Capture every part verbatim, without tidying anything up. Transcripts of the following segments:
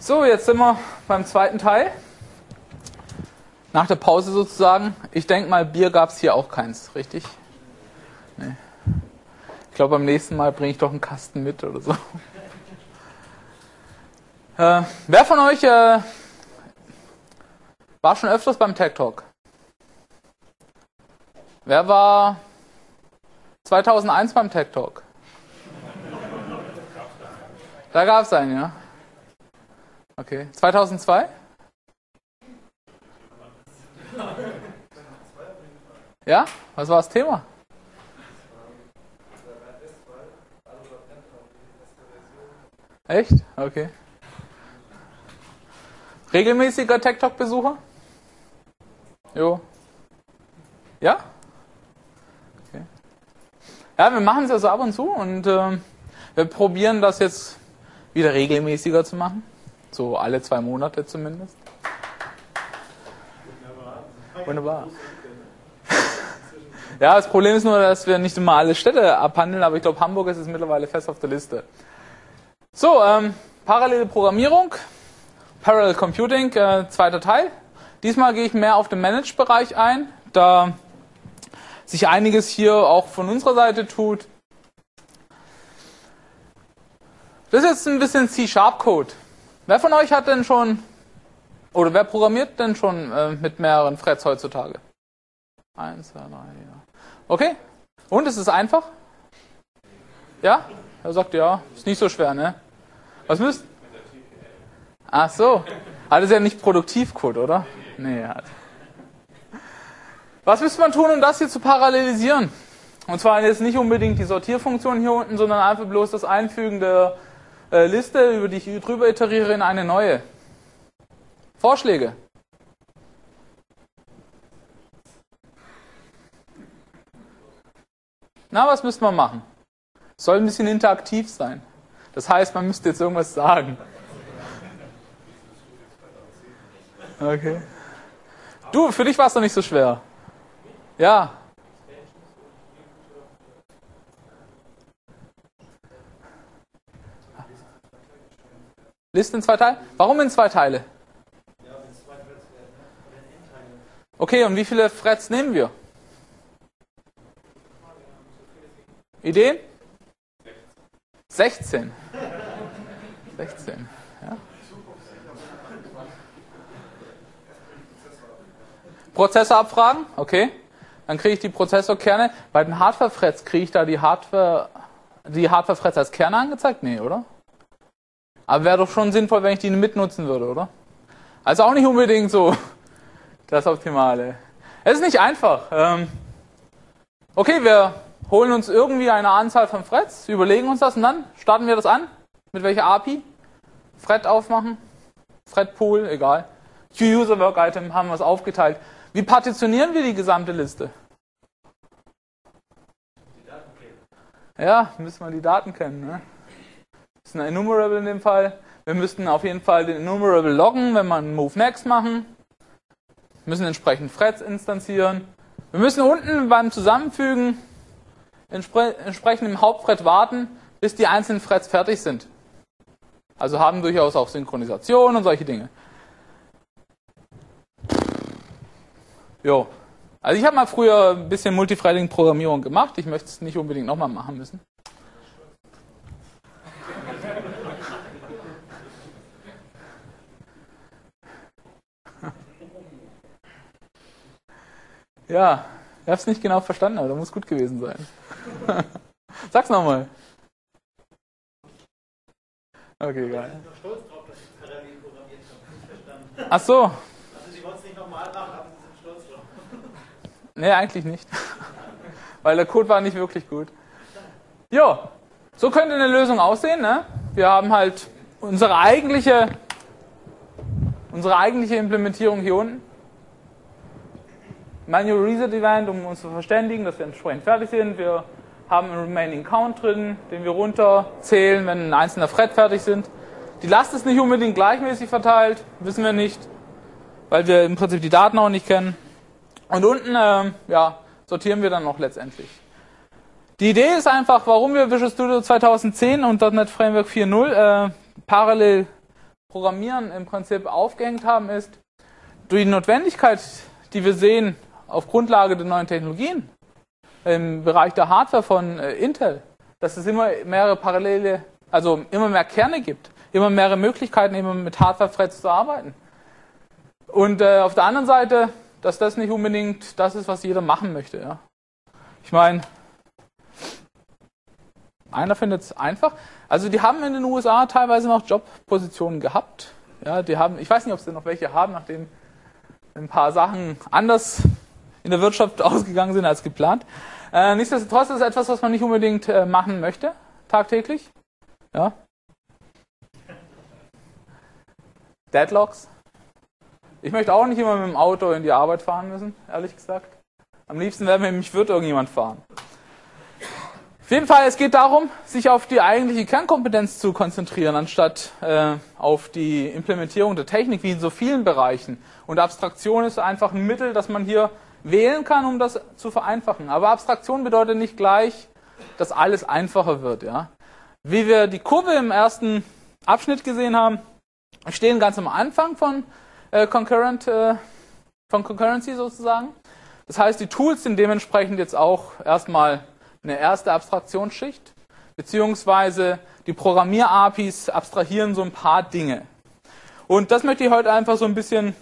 So, jetzt sind wir beim zweiten Teil. Nach der Pause sozusagen. Ich denke mal, Bier gab es hier auch keins, richtig? Nee. Ich glaube, beim nächsten Mal bringe ich doch einen Kasten mit oder so. Äh, wer von euch äh, war schon öfters beim Tech Talk? Wer war zweitausendeins beim Tech Talk? Da gab es einen, ja. Okay. zweitausendzwei? Ja? Was war das Thema? Echt? Okay. Regelmäßiger Tech Talk Besucher? Jo. Ja? Okay. Ja, wir machen es ja so ab und zu und äh, wir probieren das jetzt wieder regelmäßiger zu machen. So alle zwei Monate zumindest. Wunderbar. Ja, das Problem ist nur, dass wir nicht immer alle Städte abhandeln, aber ich glaube, Hamburg ist es mittlerweile fest auf der Liste. So, ähm, parallele Programmierung, Parallel Computing, äh, zweiter Teil. Diesmal gehe ich mehr auf den Managed-Bereich ein, da sich einiges hier auch von unserer Seite tut. Das ist jetzt ein bisschen C-Sharp-Code. Wer von euch hat denn schon, oder wer programmiert denn schon äh, mit mehreren Threads heutzutage? Eins, zwei, drei, ja. Okay. Und, ist es einfach? Ja? Er sagt, ja, ist nicht so schwer, ne? Was müsst? Ach so. Ah, das ist ja nicht Produktivcode, oder? Nee, halt. Was müsste man tun, um das hier zu parallelisieren? Und zwar jetzt nicht unbedingt die Sortierfunktion hier unten, sondern einfach bloß das Einfügen der äh, Liste, über die ich drüber iteriere, in eine neue. Vorschläge? Na, was müsste man machen? Es soll ein bisschen interaktiv sein. Das heißt, man müsste jetzt irgendwas sagen. Okay. Du, für dich war es doch nicht so schwer. Ja. Liste in zwei Teile? Warum in zwei Teile? Okay, und wie viele Threads nehmen wir? Ideen? sechzehn. sechzehn, ja. Prozessor abfragen, okay. Dann kriege ich die Prozessorkerne. Bei den Hardware-Threads kriege ich da die Hardware, die Hardware-Threads als Kerne angezeigt? Nee, oder? Aber wäre doch schon sinnvoll, wenn ich die mitnutzen würde, oder? Also auch nicht unbedingt so das Optimale. Es ist nicht einfach. Ähm, okay, wir holen uns irgendwie eine Anzahl von Threads, überlegen uns das und dann starten wir das an. Mit welcher A P I? Thread aufmachen, Thread Pool, egal. Q-User Work Item haben wir es aufgeteilt. Wie partitionieren wir die gesamte Liste? Die Daten kennen. Ja, müssen wir die Daten kennen. Ne? Das ist ein Enumerable in dem Fall. Wir müssten auf jeden Fall den Enumerable loggen, wenn wir einen Move Next machen. Wir müssen entsprechend Threads instanzieren. Wir müssen unten beim Zusammenfügen entspre- entsprechend im Hauptthread warten, bis die einzelnen Threads fertig sind. Also haben durchaus auch Synchronisation und solche Dinge. Jo. Also ich habe mal früher ein bisschen Multithreading-Programmierung gemacht. Ich möchte es nicht unbedingt nochmal machen müssen. Ja, ich habe es nicht genau verstanden, aber das muss gut gewesen sein. Sag's nochmal. Okay, geil. Ich bin noch stolz drauf, dass ich parallel programmiert habe. Nicht verstanden. Ach so. Also Sie wollen es nicht nochmal machen, aber Sie sind stolz drauf. Nee, eigentlich nicht. Weil der Code war nicht wirklich gut. Jo, so könnte eine Lösung aussehen. Ne? Wir haben halt unsere eigentliche, unsere eigentliche Implementierung hier unten. Manual Reset Event, um uns zu verständigen, dass wir entsprechend fertig sind. Wir haben einen Remaining Count drin, den wir runterzählen, wenn ein einzelner Thread fertig sind. Die Last ist nicht unbedingt gleichmäßig verteilt, wissen wir nicht, weil wir im Prinzip die Daten auch nicht kennen. Und unten äh, ja, sortieren wir dann noch letztendlich. Die Idee ist einfach, warum wir Visual Studio zweitausendzehn und .NET Framework vier Punkt null äh, parallel Programmieren im Prinzip aufgehängt haben, ist, durch die Notwendigkeit, die wir sehen auf Grundlage der neuen Technologien im Bereich der Hardware von äh, Intel, dass es immer mehrere parallele, also immer mehr Kerne gibt, immer mehrere Möglichkeiten, eben mit Hardware-Threads zu arbeiten. Und äh, auf der anderen Seite, dass das nicht unbedingt das ist, was jeder machen möchte. Ja. Ich meine, einer findet es einfach. Also die haben in den U S A teilweise noch Jobpositionen gehabt. Ja, die haben, ich weiß nicht, ob sie noch welche haben, nachdem ein paar Sachen anders in der Wirtschaft ausgegangen sind als geplant. Äh, nichtsdestotrotz ist es etwas, was man nicht unbedingt äh, machen möchte, tagtäglich. Ja. Deadlocks. Ich möchte auch nicht immer mit dem Auto in die Arbeit fahren müssen, ehrlich gesagt. Am liebsten wäre mir, mich würde irgendjemand fahren. Auf jeden Fall, es geht darum, sich auf die eigentliche Kernkompetenz zu konzentrieren, anstatt äh, auf die Implementierung der Technik, wie in so vielen Bereichen. Und Abstraktion ist einfach ein Mittel, das man hier wählen kann, um das zu vereinfachen. Aber Abstraktion bedeutet nicht gleich, dass alles einfacher wird. Ja? Wie wir die Kurve im ersten Abschnitt gesehen haben, stehen ganz am Anfang von, äh, Concurrent, äh, von Concurrency sozusagen. Das heißt, die Tools sind dementsprechend jetzt auch erstmal eine erste Abstraktionsschicht, beziehungsweise die Programmier-A P Is abstrahieren so ein paar Dinge. Und das möchte ich heute einfach so ein bisschen,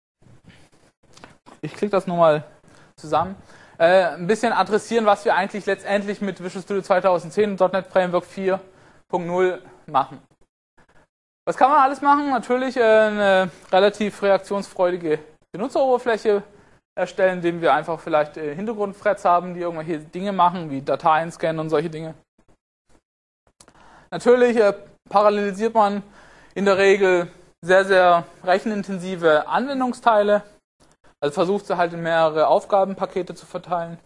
ich klicke das nochmal zusammen, äh, ein bisschen adressieren, was wir eigentlich letztendlich mit Visual Studio zweitausendzehn und .NET Framework vier Punkt null machen. Was kann man alles machen? Natürlich äh, eine relativ reaktionsfreudige Benutzeroberfläche erstellen, indem wir einfach vielleicht äh, Hintergrundthreads haben, die irgendwelche Dinge machen, wie Dateien scannen und solche Dinge. Natürlich äh, parallelisiert man in der Regel sehr, sehr rechenintensive Anwendungsteile, also versucht sie halt in mehrere Aufgabenpakete zu verteilen.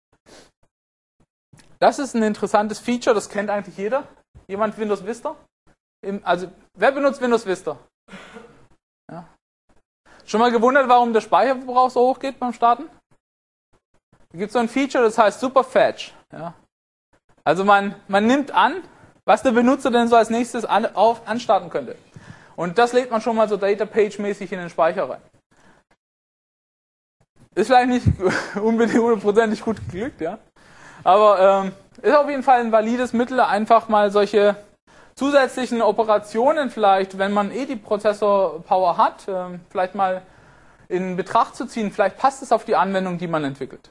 Das ist ein interessantes Feature, das kennt eigentlich jeder. Jemand Windows Vista? Im, also, wer benutzt Windows Vista? Ja. Schon mal gewundert, warum der Speicherverbrauch so hoch geht beim Starten? Da gibt es so ein Feature, das heißt Superfetch. Ja. Also man, man nimmt an, was der Benutzer denn so als nächstes an, auf, anstarten könnte. Und das legt man schon mal so Data-Page-mäßig in den Speicher rein. Ist vielleicht nicht unbedingt hundertprozentig gut geglückt, ja. Aber ähm, ist auf jeden Fall ein valides Mittel, einfach mal solche zusätzlichen Operationen vielleicht, wenn man eh die Prozessor-Power hat, äh, vielleicht mal in Betracht zu ziehen. Vielleicht passt es auf die Anwendung, die man entwickelt.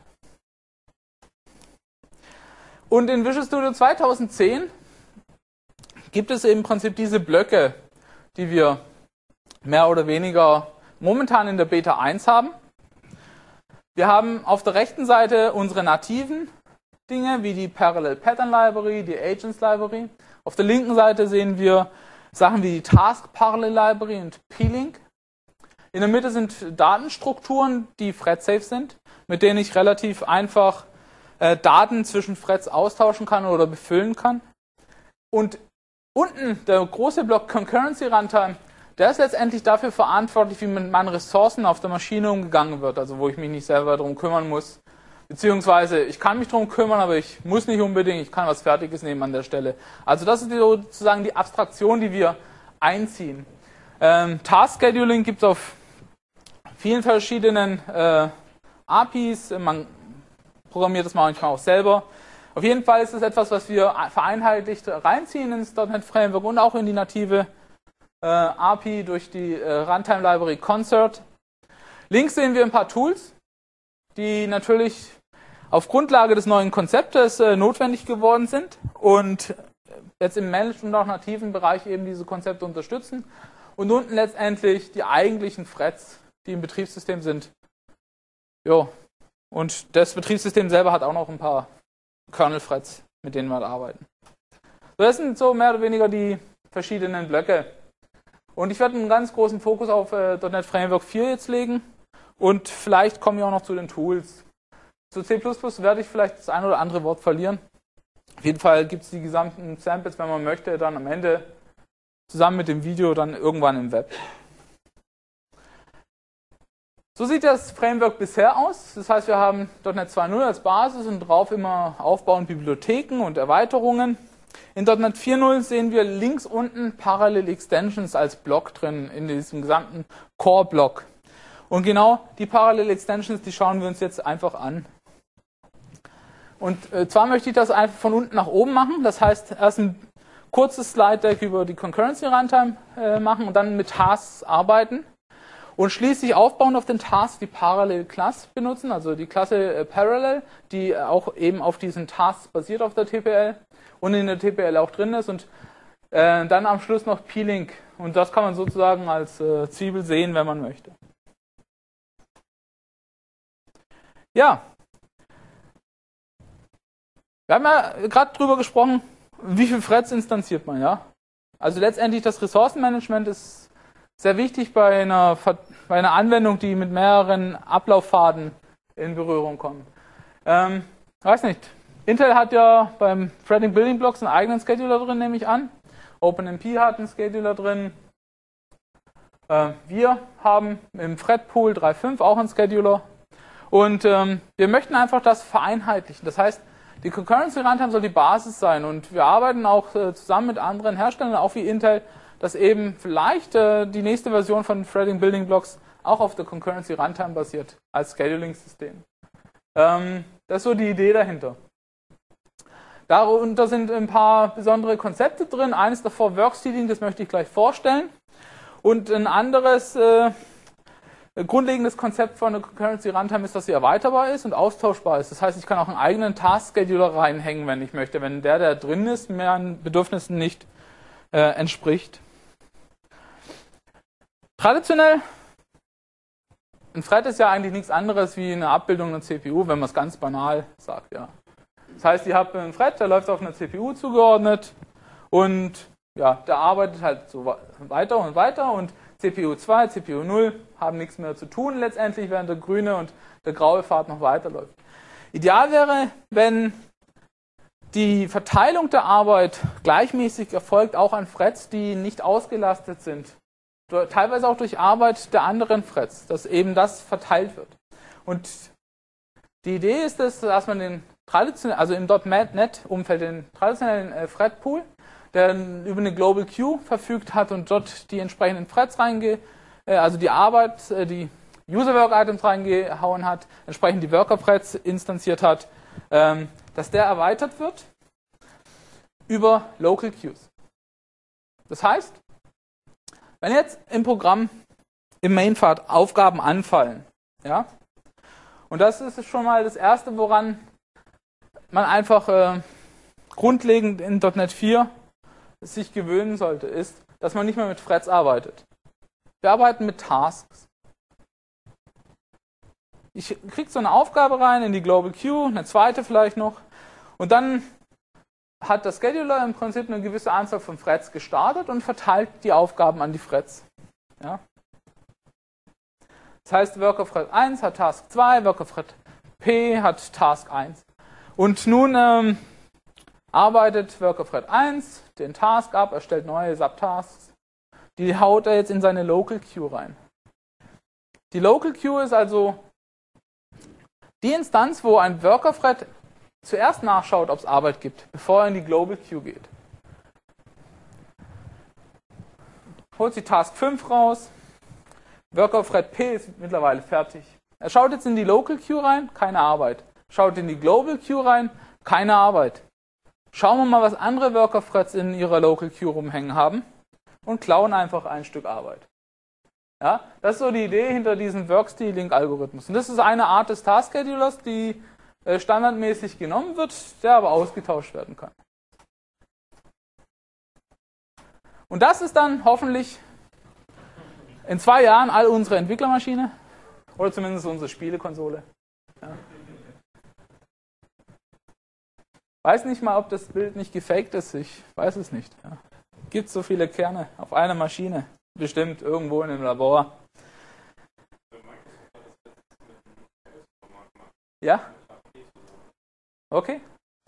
Und in Visual Studio zweitausendzehn gibt es im Prinzip diese Blöcke, die wir mehr oder weniger momentan in der Beta eins haben. Wir haben auf der rechten Seite unsere nativen Dinge, wie die Parallel Pattern Library, die Agents Library. Auf der linken Seite sehen wir Sachen wie die Task Parallel Library und P-Link. In der Mitte sind Datenstrukturen, die thread-safe sind, mit denen ich relativ einfach äh, Daten zwischen Threads austauschen kann oder befüllen kann. Und unten der große Block Concurrency Runtime, der ist letztendlich dafür verantwortlich, wie mit meinen Ressourcen auf der Maschine umgegangen wird, also wo ich mich nicht selber darum kümmern muss. Beziehungsweise, ich kann mich darum kümmern, aber ich muss nicht unbedingt, ich kann was Fertiges nehmen an der Stelle. Also das ist sozusagen die Abstraktion, die wir einziehen. Ähm, Task Scheduling gibt es auf vielen verschiedenen äh, A P Is, man programmiert das manchmal auch selber. Auf jeden Fall ist es etwas, was wir vereinheitlicht reinziehen ins .NET Framework und auch in die native äh, A P I durch die äh, Runtime Library Concert. Links sehen wir ein paar Tools, die natürlich auf Grundlage des neuen Konzeptes äh, notwendig geworden sind und jetzt im Managed und auch nativen Bereich eben diese Konzepte unterstützen. Und unten letztendlich die eigentlichen Threads, die im Betriebssystem sind. Jo. Und das Betriebssystem selber hat auch noch ein paar Kernel-Threads, mit denen wir arbeiten. So, das sind so mehr oder weniger die verschiedenen Blöcke. Und ich werde einen ganz großen Fokus auf äh, .NET Framework vier jetzt legen. Und vielleicht komme ich auch noch zu den Tools. Zu C plus plus werde ich vielleicht das ein oder andere Wort verlieren. Auf jeden Fall gibt es die gesamten Samples, wenn man möchte, dann am Ende zusammen mit dem Video dann irgendwann im Web. So sieht das Framework bisher aus. Das heißt, wir haben .NET zwei Punkt null als Basis und drauf immer aufbauend Bibliotheken und Erweiterungen. In .NET vier Punkt null sehen wir links unten Parallel Extensions als Block drin, in diesem gesamten Core-Block. Und genau die Parallel Extensions, die schauen wir uns jetzt einfach an. Und äh, zwar möchte ich das einfach von unten nach oben machen. Das heißt, erst ein kurzes Slide-Deck über die Concurrency Runtime äh, machen und dann mit Tasks arbeiten. Und schließlich aufbauend auf den Tasks die Parallel Class benutzen, also die Klasse äh, Parallel, die auch eben auf diesen Tasks basiert auf der T P L und in der T P L auch drin ist. Und äh, dann am Schluss noch P-Link. Und das kann man sozusagen als äh, Zwiebel sehen, wenn man möchte. Ja. Wir haben ja gerade drüber gesprochen, wie viele Threads instanziert man, ja? Also letztendlich das Ressourcenmanagement ist sehr wichtig bei einer, bei einer Anwendung, die mit mehreren Ablaufpfaden in Berührung kommen. Ähm, weiß nicht. Intel hat ja beim Threading Building Blocks einen eigenen Scheduler drin, nehme ich an. OpenMP hat einen Scheduler drin. Äh, wir haben im Threadpool drei Punkt fünf auch einen Scheduler. Und ähm, wir möchten einfach das vereinheitlichen. Das heißt, die Concurrency Runtime soll die Basis sein. Und wir arbeiten auch äh, zusammen mit anderen Herstellern, auch wie Intel, dass eben vielleicht äh, die nächste Version von Threading Building Blocks auch auf der Concurrency Runtime basiert, als Scheduling-System. Ähm, das ist so die Idee dahinter. Darunter sind ein paar besondere Konzepte drin. Eines davor Workstealing, das möchte ich gleich vorstellen. Und ein anderes äh, grundlegendes Konzept von der Concurrency Runtime ist, dass sie erweiterbar ist und austauschbar ist. Das heißt, ich kann auch einen eigenen Task-Scheduler reinhängen, wenn ich möchte, wenn der, der drin ist, meinen Bedürfnissen nicht äh, entspricht. Traditionell, ein Thread ist ja eigentlich nichts anderes wie eine Abbildung einer C P U, wenn man es ganz banal sagt. Ja. Das heißt, ihr habt einen Thread, der läuft auf einer C P U zugeordnet und ja, der arbeitet halt so weiter und weiter und C P U zwei, C P U null haben nichts mehr zu tun letztendlich, während der grüne und der graue Pfad noch weiterläuft. Ideal wäre, wenn die Verteilung der Arbeit gleichmäßig erfolgt, auch an Threads, die nicht ausgelastet sind. Teilweise auch durch Arbeit der anderen Threads, dass eben das verteilt wird. Und die Idee ist es, dass man den traditionellen, also im .NET-Umfeld den traditionellen äh, Thread-Pool, der über eine Global Queue verfügt hat und dort die entsprechenden Threads reinge, äh, also die Arbeit, äh, die User-Work-Items reingehauen hat, entsprechend die Worker-Threads instanziert hat, ähm, dass der erweitert wird über Local Queues. Das heißt, wenn jetzt im Programm im Main-Pfad Aufgaben anfallen, ja, und das ist schon mal das Erste, woran man einfach äh, grundlegend in .NET vier sich gewöhnen sollte, ist, dass man nicht mehr mit Threads arbeitet. Wir arbeiten mit Tasks. Ich kriege so eine Aufgabe rein in die Global Queue, eine zweite vielleicht noch, und dann hat der Scheduler im Prinzip eine gewisse Anzahl von Threads gestartet und verteilt die Aufgaben an die Threads. Ja? Das heißt, Worker Thread eins hat Task zwei, Worker Thread P hat Task eins. Und nun ähm, arbeitet Worker Thread eins den Task ab, erstellt neue Subtasks. Die haut er jetzt in seine Local Queue rein. Die Local Queue ist also die Instanz, wo ein Worker Thread zuerst nachschaut, ob es Arbeit gibt, bevor er in die Global Queue geht. Holt die Task fünf raus. Worker Thread P ist mittlerweile fertig. Er schaut jetzt in die Local Queue rein, keine Arbeit. Schaut in die Global Queue rein, keine Arbeit. Schauen wir mal, was andere Worker Threads in ihrer Local Queue rumhängen haben und klauen einfach ein Stück Arbeit. Ja, das ist so die Idee hinter diesem Work-Stealing-Algorithmus. Und das ist eine Art des Task-Schedulers, die äh, standardmäßig genommen wird, der aber ausgetauscht werden kann. Und das ist dann hoffentlich in zwei Jahren all unsere Entwicklermaschine oder zumindest unsere Spielekonsole. Ja. Weiß nicht mal, ob das Bild nicht gefaked ist. Ich weiß es nicht. Ja. Gibt so viele Kerne auf einer Maschine? Bestimmt irgendwo in einem Labor. Ja? Okay.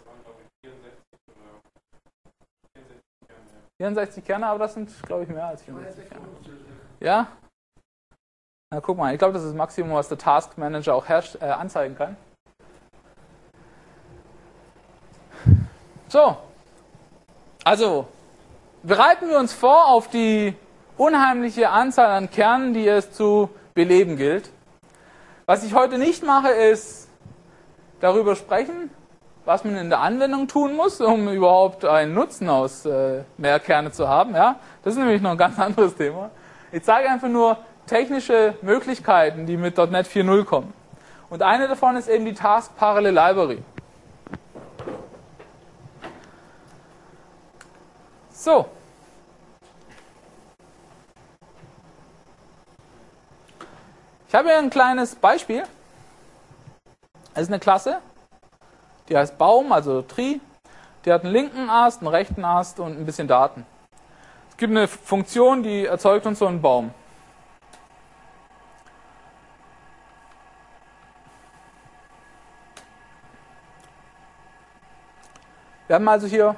vierundsechzig Kerne, aber das sind, glaube ich, mehr als vierundsechzig Kerne. Ja? Na, guck mal, ich glaube, das ist das Maximum, was der Task Manager auch herrscht, äh, anzeigen kann. So. Also, bereiten wir uns vor auf die unheimliche Anzahl an Kernen, die es zu beleben gilt. Was ich heute nicht mache, ist darüber sprechen, was man in der Anwendung tun muss, um überhaupt einen Nutzen aus äh, mehr Kerne zu haben. Ja? Das ist nämlich noch ein ganz anderes Thema. Ich zeige einfach nur technische Möglichkeiten, die mit .NET vier Punkt null kommen. Und eine davon ist eben die Task Parallel Library. So. Ich habe hier ein kleines Beispiel. Es ist eine Klasse, die heißt Baum, also Tree. Die hat einen linken Ast, einen rechten Ast und ein bisschen Daten. Es gibt eine Funktion, die erzeugt uns so einen Baum. Wir haben also hier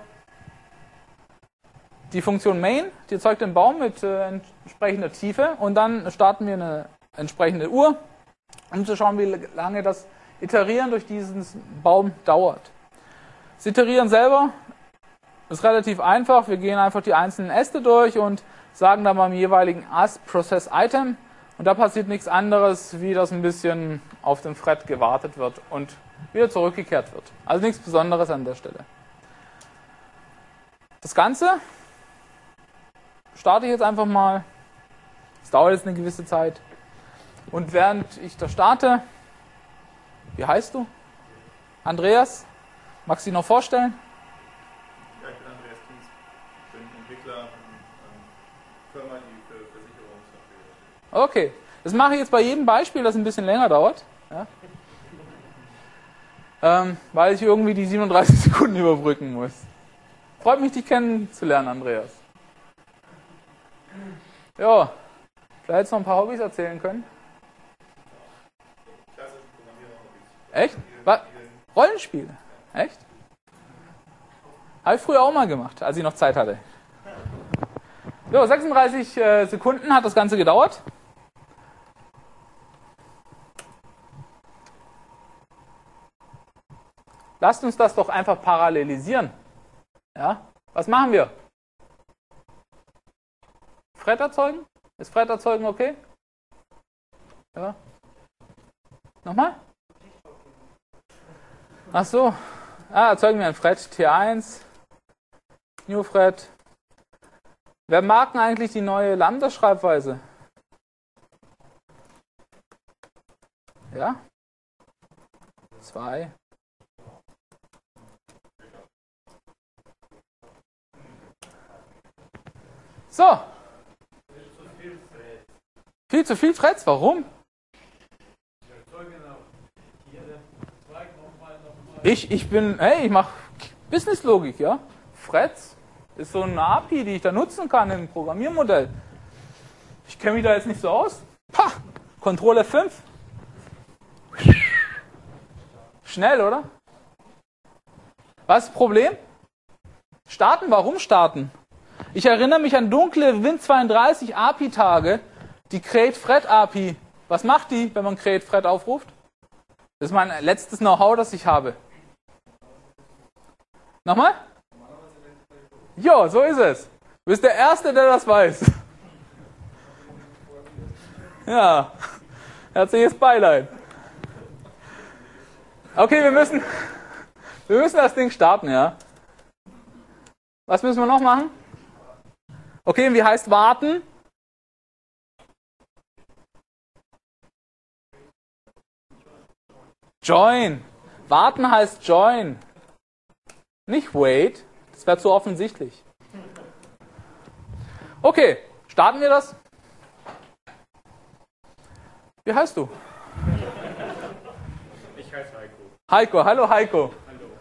die Funktion Main, die erzeugt den Baum mit äh, entsprechender Tiefe und dann starten wir eine entsprechende Uhr, um zu schauen, wie lange das Iterieren durch diesen Baum dauert. Das Iterieren selber ist relativ einfach. Wir gehen einfach die einzelnen Äste durch und sagen dann beim jeweiligen Ast Process Item und da passiert nichts anderes, wie dass ein bisschen auf den Thread gewartet wird und wieder zurückgekehrt wird. Also nichts Besonderes an der Stelle. Das Ganze starte ich jetzt einfach mal. Es dauert jetzt eine gewisse Zeit. Und während ich das starte, wie heißt du? Andreas? Magst du dich noch vorstellen? Ja, ich bin Andreas Kies. Ich bin Entwickler in einer Firma, die für Versicherungssoftware. Okay. Das mache ich jetzt bei jedem Beispiel, das ein bisschen länger dauert. Ja? Ähm, weil ich irgendwie die siebenunddreißig Sekunden überbrücken muss. Freut mich, dich kennenzulernen, Andreas. Ja, vielleicht hättest du noch ein paar Hobbys erzählen können. Echt? Was? Rollenspiele? Echt? Habe ich früher auch mal gemacht, als ich noch Zeit hatte. So, sechsunddreißig äh, Sekunden hat das Ganze gedauert. Lasst uns das doch einfach parallelisieren. Ja? Was machen wir? Thread erzeugen? Ist Thread erzeugen okay? Ja. Nochmal? Ach so. Ah, erzeugen wir ein Thread T eins. New Thread. Wer mag denn eigentlich die neue Lambda-Schreibweise? Ja? Zwei. So. Viel zu viel Threads, warum? Ich, ich bin, hey, ich mache Business-Logik, ja. Threads ist so eine A P I, die ich da nutzen kann im Programmiermodell. Ich kenne mich da jetzt nicht so aus. Pah, Control F fünf. Schnell, oder? Was ist das Problem? Starten, warum starten? Ich erinnere mich an dunkle Win zweiunddreißig A P I-Tage, die Create-Thread A P I. Was macht die, wenn man Create-Thread aufruft? Das ist mein letztes Know-how, das ich habe. Nochmal? Jo, so ist es. Du bist der Erste, der das weiß. Ja, herzliches Beileid. Okay, wir müssen, wir müssen das Ding starten, ja. Was müssen wir noch machen? Okay, wie heißt warten? Join. Warten heißt join. Nicht wait. Das wäre zu offensichtlich. Okay, starten wir das? Wie heißt du? Ich heiße Heiko. Heiko, hallo Heiko. Hallo.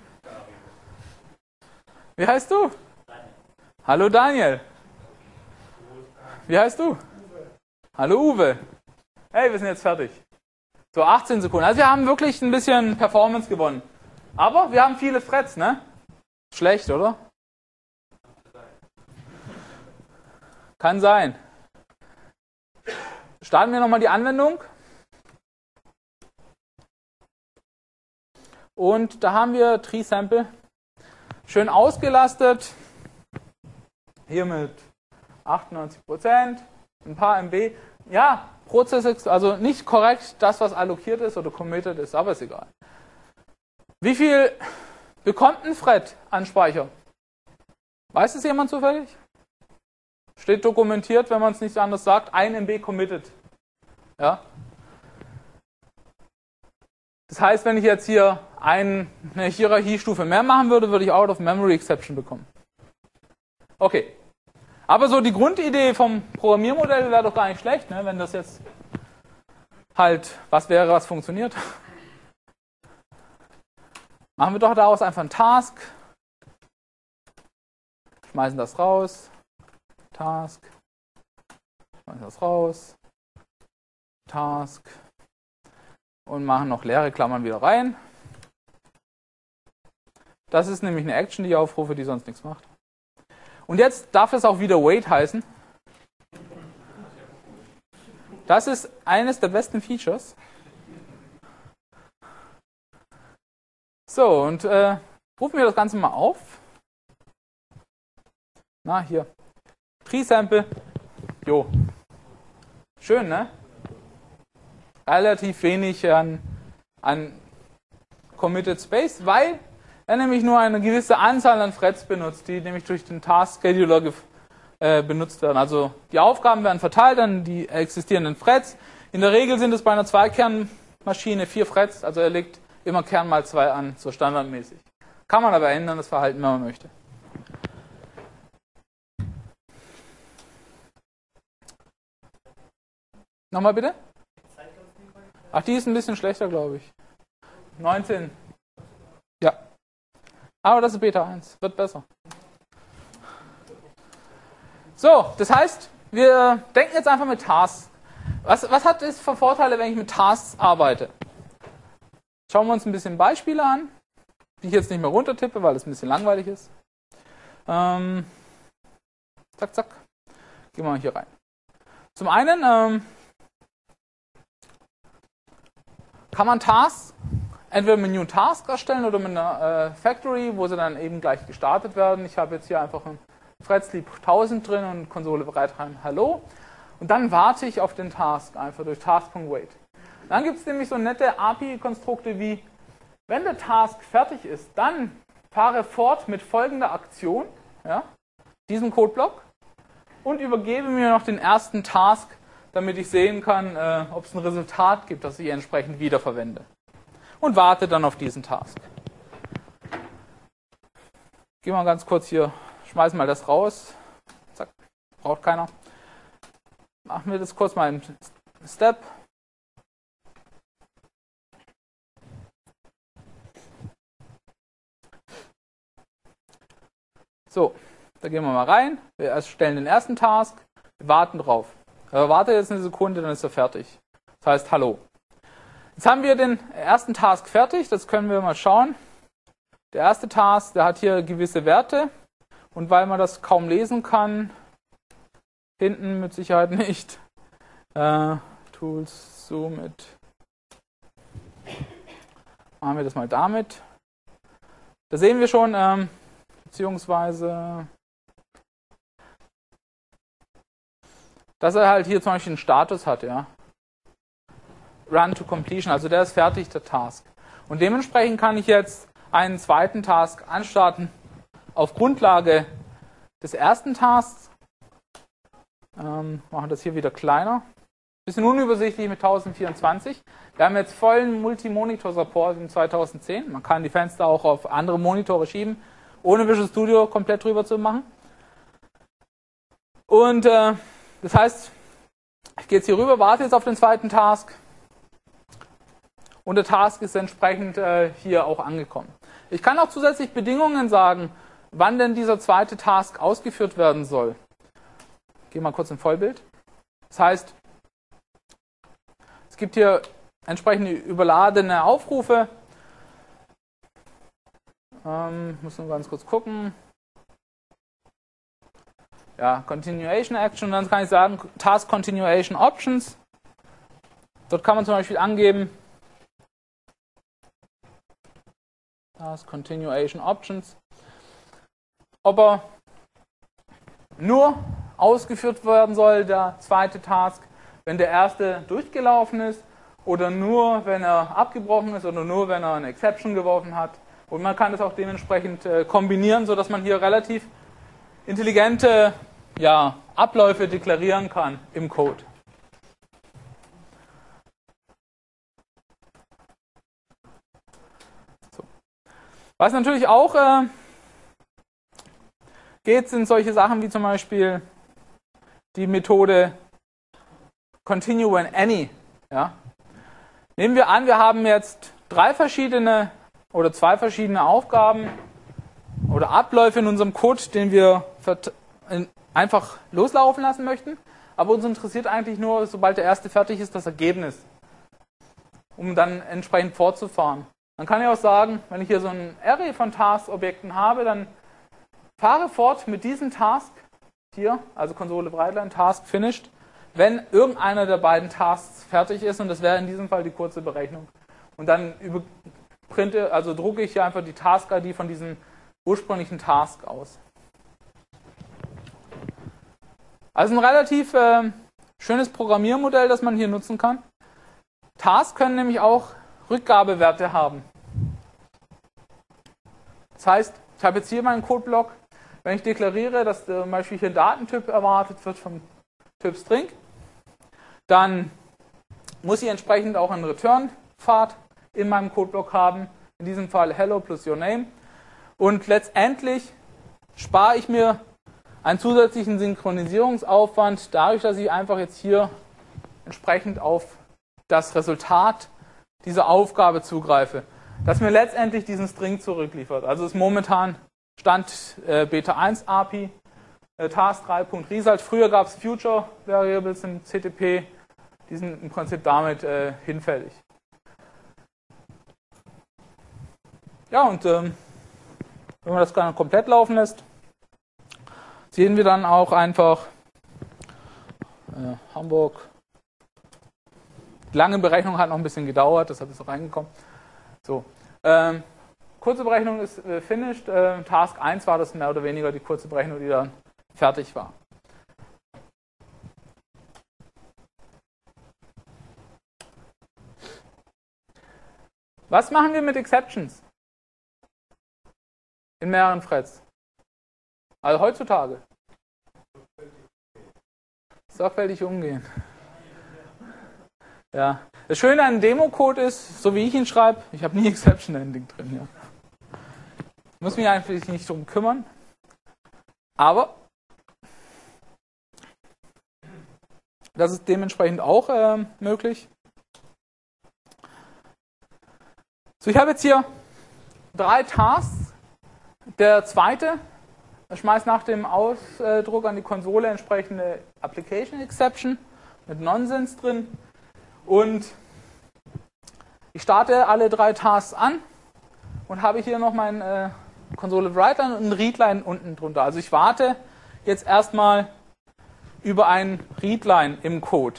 Wie heißt du? Daniel. Hallo Daniel. Wie heißt du? Uwe. Hallo Uwe. Hey, wir sind jetzt fertig. So, achtzehn Sekunden. Also wir haben wirklich ein bisschen Performance gewonnen. Aber wir haben viele Threads, ne? Schlecht, oder? Kann sein. Starten wir nochmal die Anwendung. Und da haben wir Tree Sample. Schön ausgelastet. hier mit achtundneunzig Prozent, ein paar M B. Ja, Prozess, also nicht korrekt das, was allokiert ist oder committed ist, aber ist egal. Wie viel bekommt ein Thread an Speicher? Weiß es jemand zufällig? Steht dokumentiert, wenn man es nicht anders sagt, ein M B committed. Ja? Das heißt, wenn ich jetzt hier eine Hierarchiestufe mehr machen würde, würde ich Out-of-Memory-Exception bekommen. Okay. Aber so die Grundidee vom Programmiermodell wäre doch gar nicht schlecht, ne? Wenn das jetzt halt was wäre, was funktioniert. Machen wir doch daraus einfach einen Task. Schmeißen das raus. Task. Schmeißen das raus. Task. Und machen noch leere Klammern wieder rein. Das ist nämlich eine Action, die ich aufrufe, die sonst nichts macht. Und jetzt darf es auch wieder wait heißen. Das ist eines der besten Features. So, und äh, rufen wir das Ganze mal auf. Na, hier. Tree-Sample. Jo. Schön, ne? Relativ wenig an, an Committed Space, weil er nämlich nur eine gewisse Anzahl an Threads benutzt, die nämlich durch den Task Scheduler äh, benutzt werden. Also die Aufgaben werden verteilt an die existierenden Threads. In der Regel sind es bei einer Zwei-Kern-Maschine vier Threads, also er legt immer Kern mal zwei an, so standardmäßig. Kann man aber ändern, das Verhalten, wenn man möchte. Nochmal bitte? Ach, die ist ein bisschen schlechter, glaube ich. neunzehn. Ja. Aber das ist Beta eins. Wird besser. So, das heißt, wir denken jetzt einfach mit Tasks. Was, was hat es für Vorteile, wenn ich mit Tasks arbeite? Schauen wir uns ein bisschen Beispiele an, die ich jetzt nicht mehr runtertippe, weil es ein bisschen langweilig ist. Ähm, zack, zack. Gehen wir mal hier rein. Zum einen ähm, kann man Tasks entweder mit New Task erstellen oder mit einer äh, Factory, wo sie dann eben gleich gestartet werden. Ich habe jetzt hier einfach ein Threadsleep tausend drin und Konsole bereit rein, hallo. Und dann warte ich auf den Task, einfach durch Task.wait. Dann gibt es nämlich so nette A P I-Konstrukte wie, wenn der Task fertig ist, dann fahre fort mit folgender Aktion, ja, diesem Codeblock, und übergebe mir noch den ersten Task, damit ich sehen kann, äh, ob es ein Resultat gibt, das ich entsprechend wiederverwende. Und warte dann auf diesen Task. Gehen wir mal ganz kurz hier, schmeißen mal das raus. Zack, braucht keiner. Machen wir das kurz mal im Step. So, da gehen wir mal rein. Wir erstellen den ersten Task, wir warten drauf. Wir warten jetzt eine Sekunde, dann ist er fertig. Das heißt, hallo. Jetzt haben wir den ersten Task fertig, das können wir mal schauen. Der erste Task, der hat hier gewisse Werte und weil man das kaum lesen kann, hinten mit Sicherheit nicht, äh, Tools, Zoom mit, machen wir das mal damit. Da sehen wir schon, ähm, beziehungsweise, dass er halt hier zum Beispiel einen Status hat, ja. Run to Completion, also der ist fertig, der Task. Und dementsprechend kann ich jetzt einen zweiten Task anstarten auf Grundlage des ersten Tasks. Ähm, machen das hier wieder kleiner. Bisschen unübersichtlich mit tausendvierundzwanzig. Wir haben jetzt vollen Multi-Monitor-Support in zweitausendzehn. Man kann die Fenster auch auf andere Monitore schieben, ohne Visual Studio komplett drüber zu machen. Und äh, das heißt, ich gehe jetzt hier rüber, warte jetzt auf den zweiten Task. Und der Task ist entsprechend äh, hier auch angekommen. Ich kann auch zusätzlich Bedingungen sagen, wann denn dieser zweite Task ausgeführt werden soll. Gehen wir mal kurz im Vollbild. Das heißt, es gibt hier entsprechende überladene Aufrufe. Ähm, muss nur ganz kurz gucken. Ja, Continuation Action. Und dann kann ich sagen, Task Continuation Options. Dort kann man zum Beispiel angeben, Task Continuation Options, ob er nur ausgeführt werden soll, der zweite Task, wenn der erste durchgelaufen ist oder nur, wenn er abgebrochen ist oder nur, wenn er eine Exception geworfen hat. Und man kann das auch dementsprechend äh, kombinieren, sodass man hier relativ intelligente ja, Abläufe deklarieren kann im Code. So. Was natürlich auch äh, geht, sind solche Sachen wie zum Beispiel die Methode Continue when any. Ja. Nehmen wir an, wir haben jetzt drei verschiedene oder zwei verschiedene Aufgaben oder Abläufe in unserem Code, den wir einfach loslaufen lassen möchten, aber uns interessiert eigentlich nur, sobald der erste fertig ist, das Ergebnis, um dann entsprechend fortzufahren. Dann kann ich auch sagen, wenn ich hier so ein Array von Task-Objekten habe, dann fahre fort mit diesem Task hier, also Konsole Breitline, Task finished, wenn irgendeiner der beiden Tasks fertig ist, und das wäre in diesem Fall die kurze Berechnung. Und dann überprinte, also drucke ich hier einfach die Task-I D von diesem ursprünglichen Task aus. Also ein relativ äh, schönes Programmiermodell, das man hier nutzen kann. Tasks können nämlich auch Rückgabewerte haben. Das heißt, ich habe jetzt hier meinen Codeblock. Wenn ich deklariere, dass zum Beispiel hier ein Datentyp erwartet wird vom Typ String, dann muss ich entsprechend auch einen Return-Pfad in meinem Codeblock haben. In diesem Fall hello plus your name. Und letztendlich spare ich mir einen zusätzlichen Synchronisierungsaufwand dadurch, dass ich einfach jetzt hier entsprechend auf das Resultat dieser Aufgabe zugreife, das mir letztendlich diesen String zurückliefert. Also ist momentan Stand äh, Beta eins A P I, äh, Task drei.result. Früher gab es Future Variables im C T P, die sind im Prinzip damit äh, hinfällig. Ja, und ähm, wenn man das Ganze komplett laufen lässt, sehen wir dann auch einfach äh, Hamburg. Die lange Berechnung hat noch ein bisschen gedauert, deshalb ist es reingekommen. So, ähm, kurze Berechnung ist äh, finished. Äh, Task eins war das mehr oder weniger die kurze Berechnung, die dann fertig war. Was machen wir mit Exceptions? In mehreren Threads. Also heutzutage. Sorgfältig umgehen. Ja. Das Schöne an Demo-Code ist, so wie ich ihn schreibe, ich habe nie Exception-Ending drin. Ja. Ich muss mich eigentlich nicht drum kümmern. Aber das ist dementsprechend auch äh, möglich. So, ich habe jetzt hier drei Tasks. Der zweite schmeißt nach dem Ausdruck an die Konsole entsprechende Application Exception mit Nonsens drin. Und ich starte alle drei Tasks an und habe hier noch mein äh, Konsole Writeline und ein Readline unten drunter. Also ich warte jetzt erstmal über ein Readline im Code.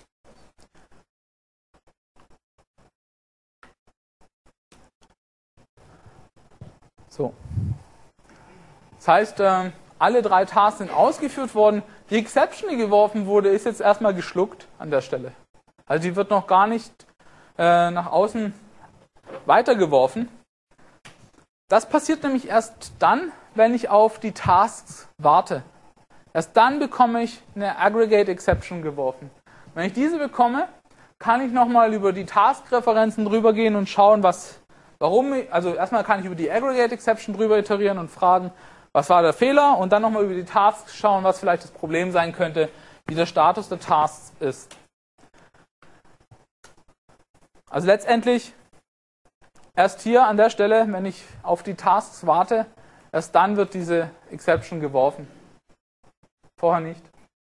So. Das heißt, äh, alle drei Tasks sind ausgeführt worden. Die Exception, die geworfen wurde, ist jetzt erstmal geschluckt an der Stelle. Also die wird noch gar nicht äh, nach außen weitergeworfen. Das passiert nämlich erst dann, wenn ich auf die Tasks warte. Erst dann bekomme ich eine Aggregate Exception geworfen. Wenn ich diese bekomme, kann ich nochmal über die Task-Referenzen drüber gehen und schauen, was, warum, also erstmal kann ich über die Aggregate Exception drüber iterieren und fragen, was war der Fehler, und dann nochmal über die Tasks schauen, was vielleicht das Problem sein könnte, wie der Status der Tasks ist. Also letztendlich erst hier an der Stelle, wenn ich auf die Tasks warte, erst dann wird diese Exception geworfen. Vorher nicht.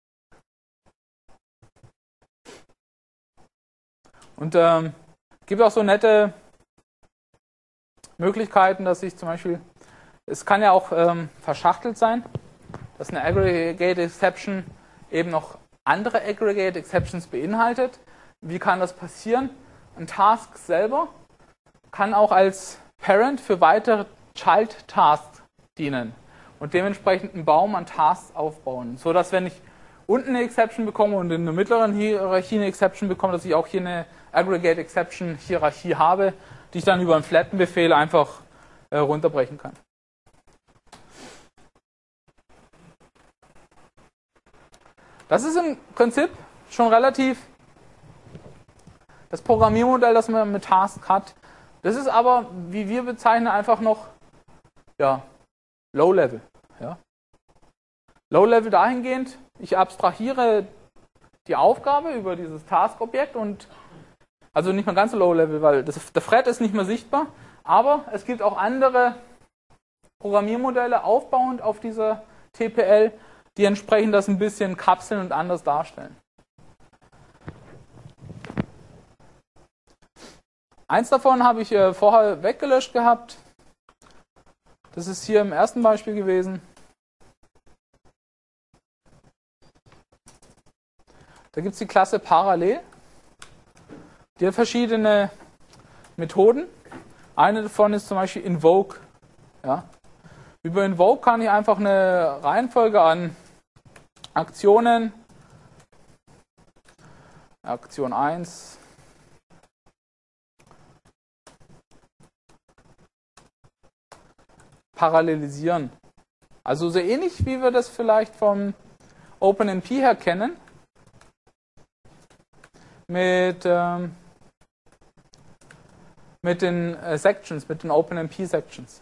Und ähm, gibt auch so nette Möglichkeiten, dass ich zum Beispiel, es kann ja auch ähm, verschachtelt sein, dass eine Aggregate Exception eben noch andere Aggregate Exceptions beinhaltet. Wie kann das passieren? Ein Task selber kann auch als Parent für weitere Child Tasks dienen. und dementsprechend einen Baum an Tasks aufbauen, so dass wenn ich unten eine Exception bekomme und in der mittleren Hierarchie eine Exception bekomme, dass ich auch hier eine Aggregate Exception Hierarchie habe, die ich dann über einen Flatten-Befehl einfach äh, runterbrechen kann. Das ist im Prinzip schon relativ das Programmiermodell, das man mit Task hat. Das ist aber, wie wir bezeichnen, einfach noch ja, Low-Level. Ja. Low-Level dahingehend, ich abstrahiere die Aufgabe über dieses Task-Objekt und also nicht mal ganz so Low-Level, weil das, der Thread ist nicht mehr sichtbar, aber es gibt auch andere Programmiermodelle aufbauend auf dieser T P L, die entsprechend das ein bisschen kapseln und anders darstellen. Eins davon habe ich äh, vorher weggelöscht gehabt. Das ist hier im ersten Beispiel gewesen. Da gibt es die Klasse Parallel. Die hat verschiedene Methoden. Eine davon ist zum Beispiel Invoke. Ja. Über Invoke kann ich einfach eine Reihenfolge an Aktionen, Aktion eins, parallelisieren. Also so ähnlich wie wir das vielleicht vom OpenMP her kennen, mit, ähm, mit den äh, Sections, mit den OpenMP Sections.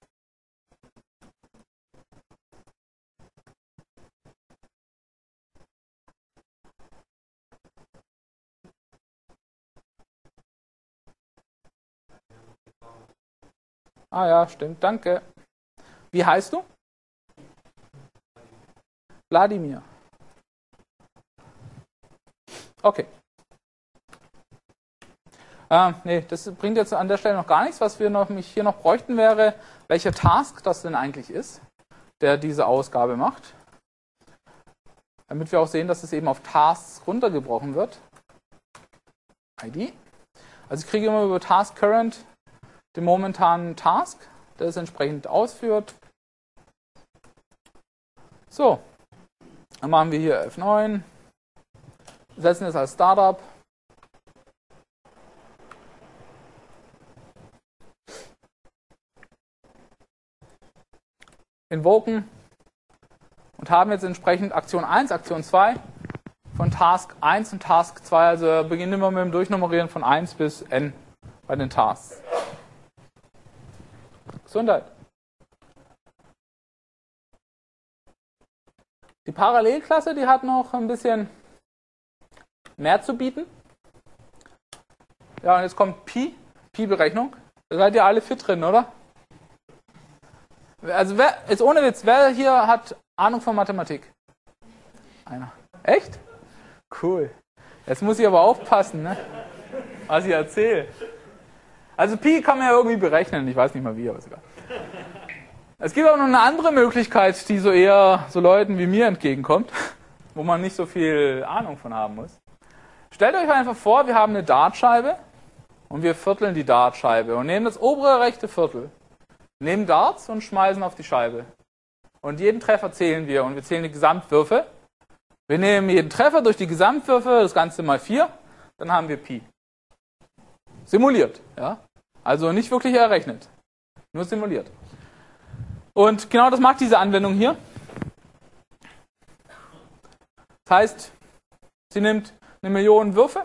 Ah ja, stimmt, danke. Wie heißt du? Wladimir. Okay. Ah, nee, das bringt jetzt an der Stelle noch gar nichts. Was wir noch, mich hier noch bräuchten, wäre, welcher Task das denn eigentlich ist, der diese Ausgabe macht. Damit wir auch sehen, dass es eben auf Tasks runtergebrochen wird. I D. Also ich kriege immer über Task Current den momentanen Task, der es entsprechend ausführt. So, dann machen wir hier F neun, setzen es als Startup. Invoken und haben jetzt entsprechend Aktion eins, Aktion zwei von Task eins und Task zwei. Also beginnen wir mit dem Durchnummerieren von eins bis n bei den Tasks. Gesundheit. Die Parallelklasse, die hat noch ein bisschen mehr zu bieten. Ja, und jetzt kommt Pi, Pi-Berechnung. Da seid ihr alle fit drin, oder? Also wer, jetzt ohne Witz, wer hier hat Ahnung von Mathematik? Einer. Echt? Cool. Jetzt muss ich aber aufpassen, ne? Was ich erzähle. Also Pi kann man ja irgendwie berechnen, ich weiß nicht mal wie, aber ist egal. Es gibt auch noch eine andere Möglichkeit, die so eher so Leuten wie mir entgegenkommt, wo man nicht so viel Ahnung von haben muss. Stellt euch einfach vor, wir haben eine Dartscheibe und wir vierteln die Dartscheibe und nehmen das obere rechte Viertel, nehmen Darts und schmeißen auf die Scheibe. Und jeden Treffer zählen wir und wir zählen die Gesamtwürfe. Wir nehmen jeden Treffer durch die Gesamtwürfe, das Ganze mal vier, dann haben wir Pi. Simuliert, ja. Also nicht wirklich errechnet, nur simuliert. Und genau das macht diese Anwendung hier. Das heißt, sie nimmt eine Million Würfe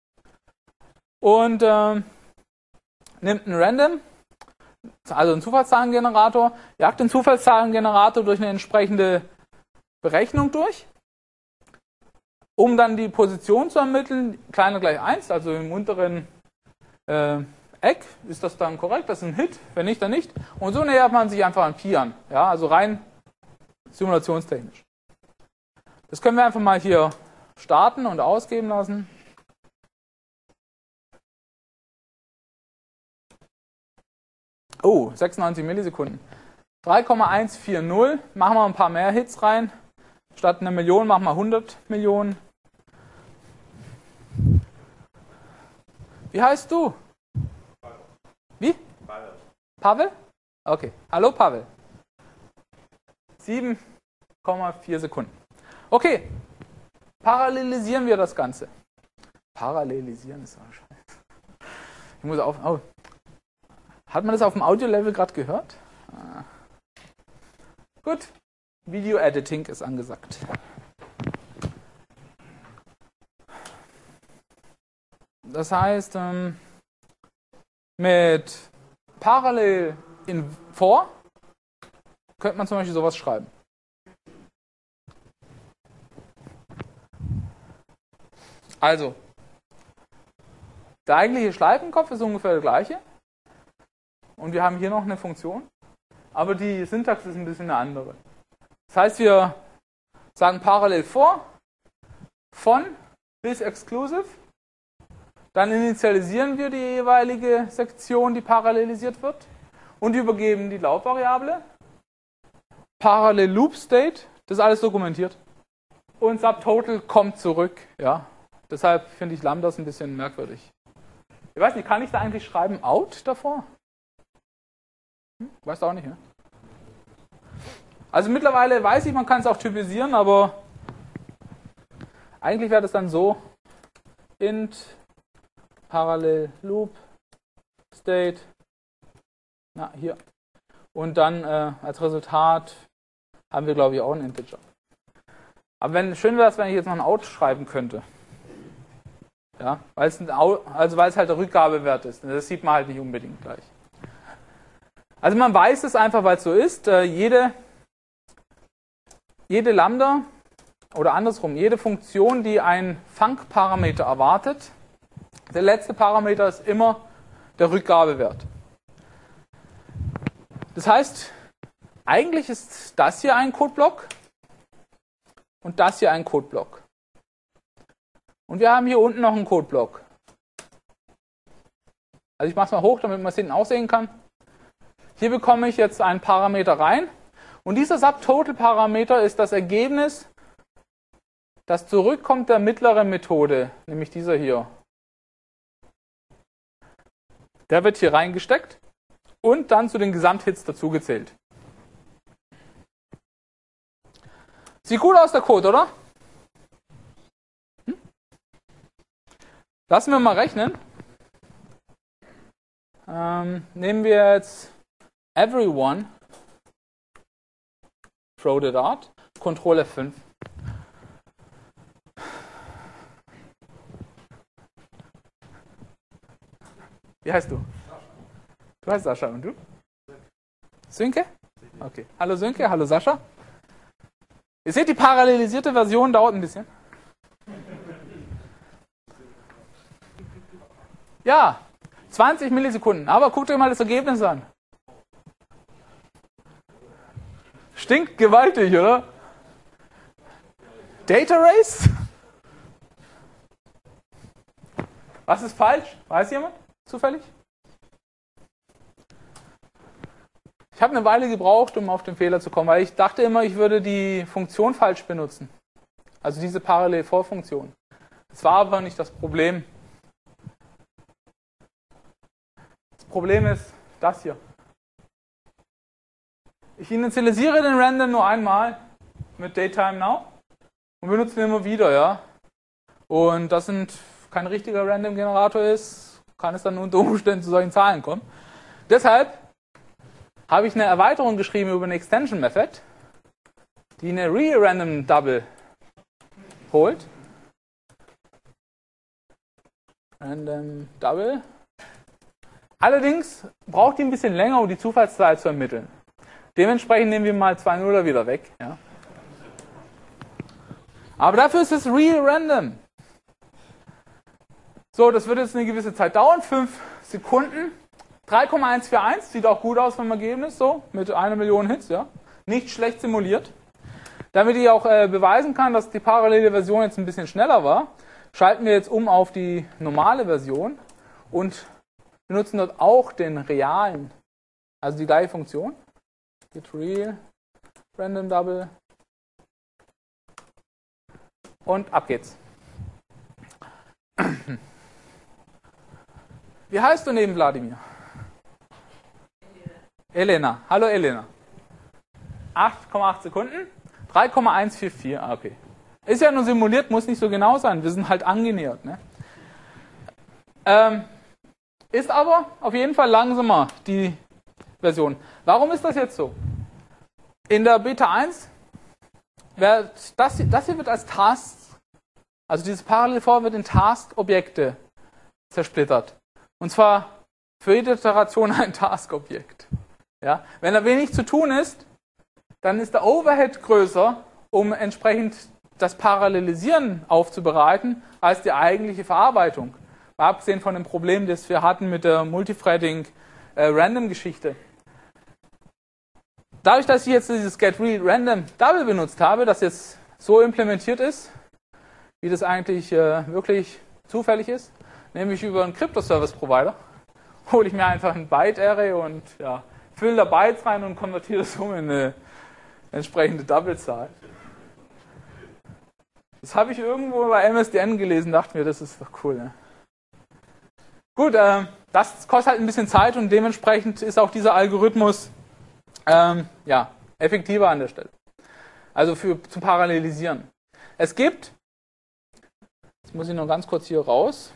und äh, nimmt einen Random, also einen Zufallszahlengenerator, jagt den Zufallszahlengenerator durch eine entsprechende Berechnung durch, um dann die Position zu ermitteln, kleiner gleich eins, also im unteren äh, Eck, ist das dann korrekt, das ist ein Hit, wenn nicht, dann nicht. Und so nähert man sich einfach an Pi an, ja, also rein simulationstechnisch. Das können wir einfach mal hier starten und ausgeben lassen. Oh, sechsundneunzig Millisekunden. drei Komma eins vier null, machen wir ein paar mehr Hits rein. Statt einer Million machen wir hundert Millionen. Wie heißt du? Wie? Pavel. Pavel? Okay. Hallo Pavel. sieben Komma vier Sekunden. Okay, parallelisieren wir das Ganze. Parallelisieren ist auch scheiße. Ich muss auf. Oh. Hat man das auf dem Audio-Level gerade gehört? Ah. Gut, Video-Editing ist angesagt. Das heißt, ähm, mit parallel in for könnte man zum Beispiel sowas schreiben. Also, der eigentliche Schleifenkopf ist ungefähr der gleiche. Und wir haben hier noch eine Funktion. Aber die Syntax ist ein bisschen eine andere. Das heißt, wir sagen parallel for, von bis exclusive. Dann initialisieren wir die jeweilige Sektion, die parallelisiert wird. Und übergeben die Laufvariable. Parallel Loop State, das ist alles dokumentiert. Und Subtotal kommt zurück. Ja. Deshalb finde ich Lambdas ein bisschen merkwürdig. Ich weiß nicht, kann ich da eigentlich schreiben out davor? Hm? Weißt du auch nicht, ne? Also mittlerweile weiß ich, man kann es auch typisieren, aber eigentlich wäre das dann so: int parallel loop state, na hier. Und dann äh, als Resultat haben wir, glaube ich, auch einen Integer. Aber wenn, schön wäre es, wenn ich jetzt noch ein out schreiben könnte. Ja, weil es ein, also weil es halt der Rückgabewert ist. Das sieht man halt nicht unbedingt gleich. Also man weiß es einfach, weil es so ist. Äh, jede, jede Lambda oder andersrum, jede Funktion, die einen Func-Parameter erwartet, der letzte Parameter ist immer der Rückgabewert. Das heißt, eigentlich ist das hier ein Codeblock und das hier ein Codeblock. Und wir haben hier unten noch einen Codeblock. Also ich mache es mal hoch, damit man es hinten auch sehen kann. Hier bekomme ich jetzt einen Parameter rein. Und dieser Subtotal-Parameter ist das Ergebnis, das zurückkommt der mittleren Methode, nämlich dieser hier. Der wird hier reingesteckt und dann zu den Gesamthits dazugezählt. Sieht gut aus, der Code, oder? Hm? Lassen wir mal rechnen. Ähm, nehmen wir jetzt everyone, throw the dart, Control F fünf. Wie heißt du? Du heißt Sascha und du? Sönke? Okay. Hallo Sönke, hallo Sascha. Ihr seht, die parallelisierte Version dauert ein bisschen. Ja, zwanzig Millisekunden. Aber guckt euch mal das Ergebnis an. Stinkt gewaltig, oder? Data Race? Was ist falsch? Weiß jemand? Zufällig? Ich habe eine Weile gebraucht, um auf den Fehler zu kommen, weil ich dachte immer, ich würde die Funktion falsch benutzen. Also diese Parallel-For-Funktion. Das war aber nicht das Problem. Das Problem ist das hier. Ich initialisiere den Random nur einmal mit Datetime Now und benutze ihn immer wieder, ja. Und das sind kein richtiger Random-Generator ist, kann es dann unter Umständen zu solchen Zahlen kommen. Deshalb habe ich eine Erweiterung geschrieben über eine Extension Method, die eine Real Random Double holt. Random Double. Allerdings braucht die ein bisschen länger, um die Zufallszahl zu ermitteln. Dementsprechend nehmen wir mal zwei Nuller wieder weg. Ja. Aber dafür ist es Real Random. So, das wird jetzt eine gewisse Zeit dauern, fünf Sekunden. drei Komma eins vier eins, sieht auch gut aus vom Ergebnis, so, mit einer Million Hits, ja. Nicht schlecht simuliert. Damit ich auch äh, beweisen kann, dass die parallele Version jetzt ein bisschen schneller war, schalten wir jetzt um auf die normale Version und benutzen dort auch den realen, also die gleiche Funktion. Get real, random double und ab geht's. Wie heißt du neben Wladimir? Elena. Hallo Elena. acht Komma acht Sekunden. drei Komma eins vier vier, ah, okay. Ist ja nur simuliert, muss nicht so genau sein. Wir sind halt angenähert. Ne? Ähm, ist aber auf jeden Fall langsamer, die Version. Warum ist das jetzt so? In der Beta eins, wird das, das hier wird als Tasks, also dieses Parallel-For wird in Task-Objekte zersplittert. Und zwar für jede Iteration ein Task-Objekt. Ja? Wenn da wenig zu tun ist, dann ist der Overhead größer, um entsprechend das Parallelisieren aufzubereiten, als die eigentliche Verarbeitung. Mal abgesehen von dem Problem, das wir hatten mit der Multithreading-Random-Geschichte. Dadurch, dass ich jetzt dieses getReadRandom-Double benutzt habe, das jetzt so implementiert ist, wie das eigentlich äh, wirklich zufällig ist, nämlich über einen Crypto-Service-Provider, hole ich mir einfach ein Byte-Array und ja, fülle da Bytes rein und konvertiere das um in eine entsprechende Double-Zahl. Das habe ich irgendwo bei M S D N gelesen, dachte mir, das ist doch cool. Ne? Gut, äh, das kostet halt ein bisschen Zeit und dementsprechend ist auch dieser Algorithmus ähm, ja, effektiver an der Stelle. Also für, zum Parallelisieren. Es gibt, jetzt muss ich noch ganz kurz hier raus,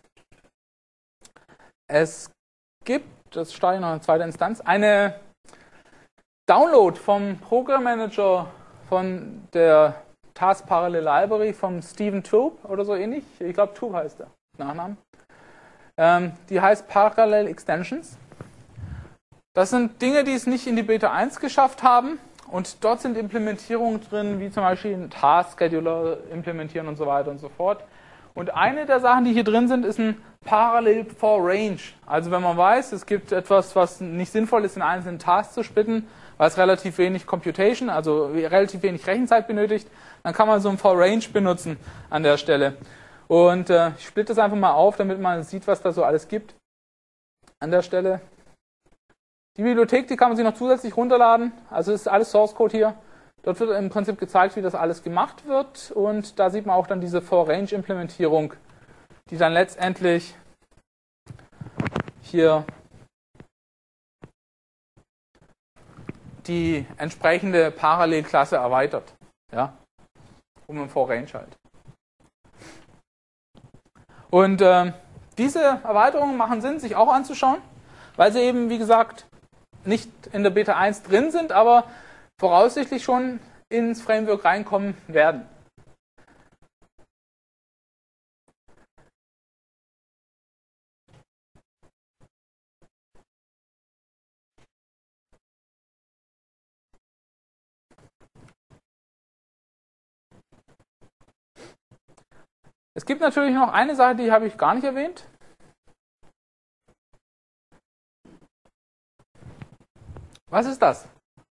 es gibt, das starte ich noch in zweiter Instanz, eine Download vom Program Manager von der Task Parallel Library von Stephen Toop oder so ähnlich. Ich glaube, Toop heißt der Nachnamen. Ähm, die heißt Parallel Extensions. Das sind Dinge, die es nicht in die Beta eins geschafft haben. Und dort sind Implementierungen drin, wie zum Beispiel einen Task Scheduler implementieren und so weiter und so fort. Und eine der Sachen, die hier drin sind, ist ein Parallel for Range. Also wenn man weiß, es gibt etwas, was nicht sinnvoll ist, in einzelnen Tasks zu splitten, weil es relativ wenig Computation, also relativ wenig Rechenzeit benötigt, dann kann man so ein for Range benutzen an der Stelle. Und äh, ich splitte das einfach mal auf, damit man sieht, was da so alles gibt an der Stelle. Die Bibliothek, die kann man sich noch zusätzlich runterladen. Also es ist alles Source Code hier. Dort wird im Prinzip gezeigt, wie das alles gemacht wird. Und da sieht man auch dann diese For-Range-Implementierung, die dann letztendlich hier die entsprechende Parallelklasse erweitert. Ja, um ein For-Range halt. Und äh, diese Erweiterungen machen Sinn, sich auch anzuschauen, weil sie eben, wie gesagt, nicht in der Beta eins drin sind, aber voraussichtlich schon ins Framework reinkommen werden. Es gibt natürlich noch eine Sache, die habe ich gar nicht erwähnt. Was ist das?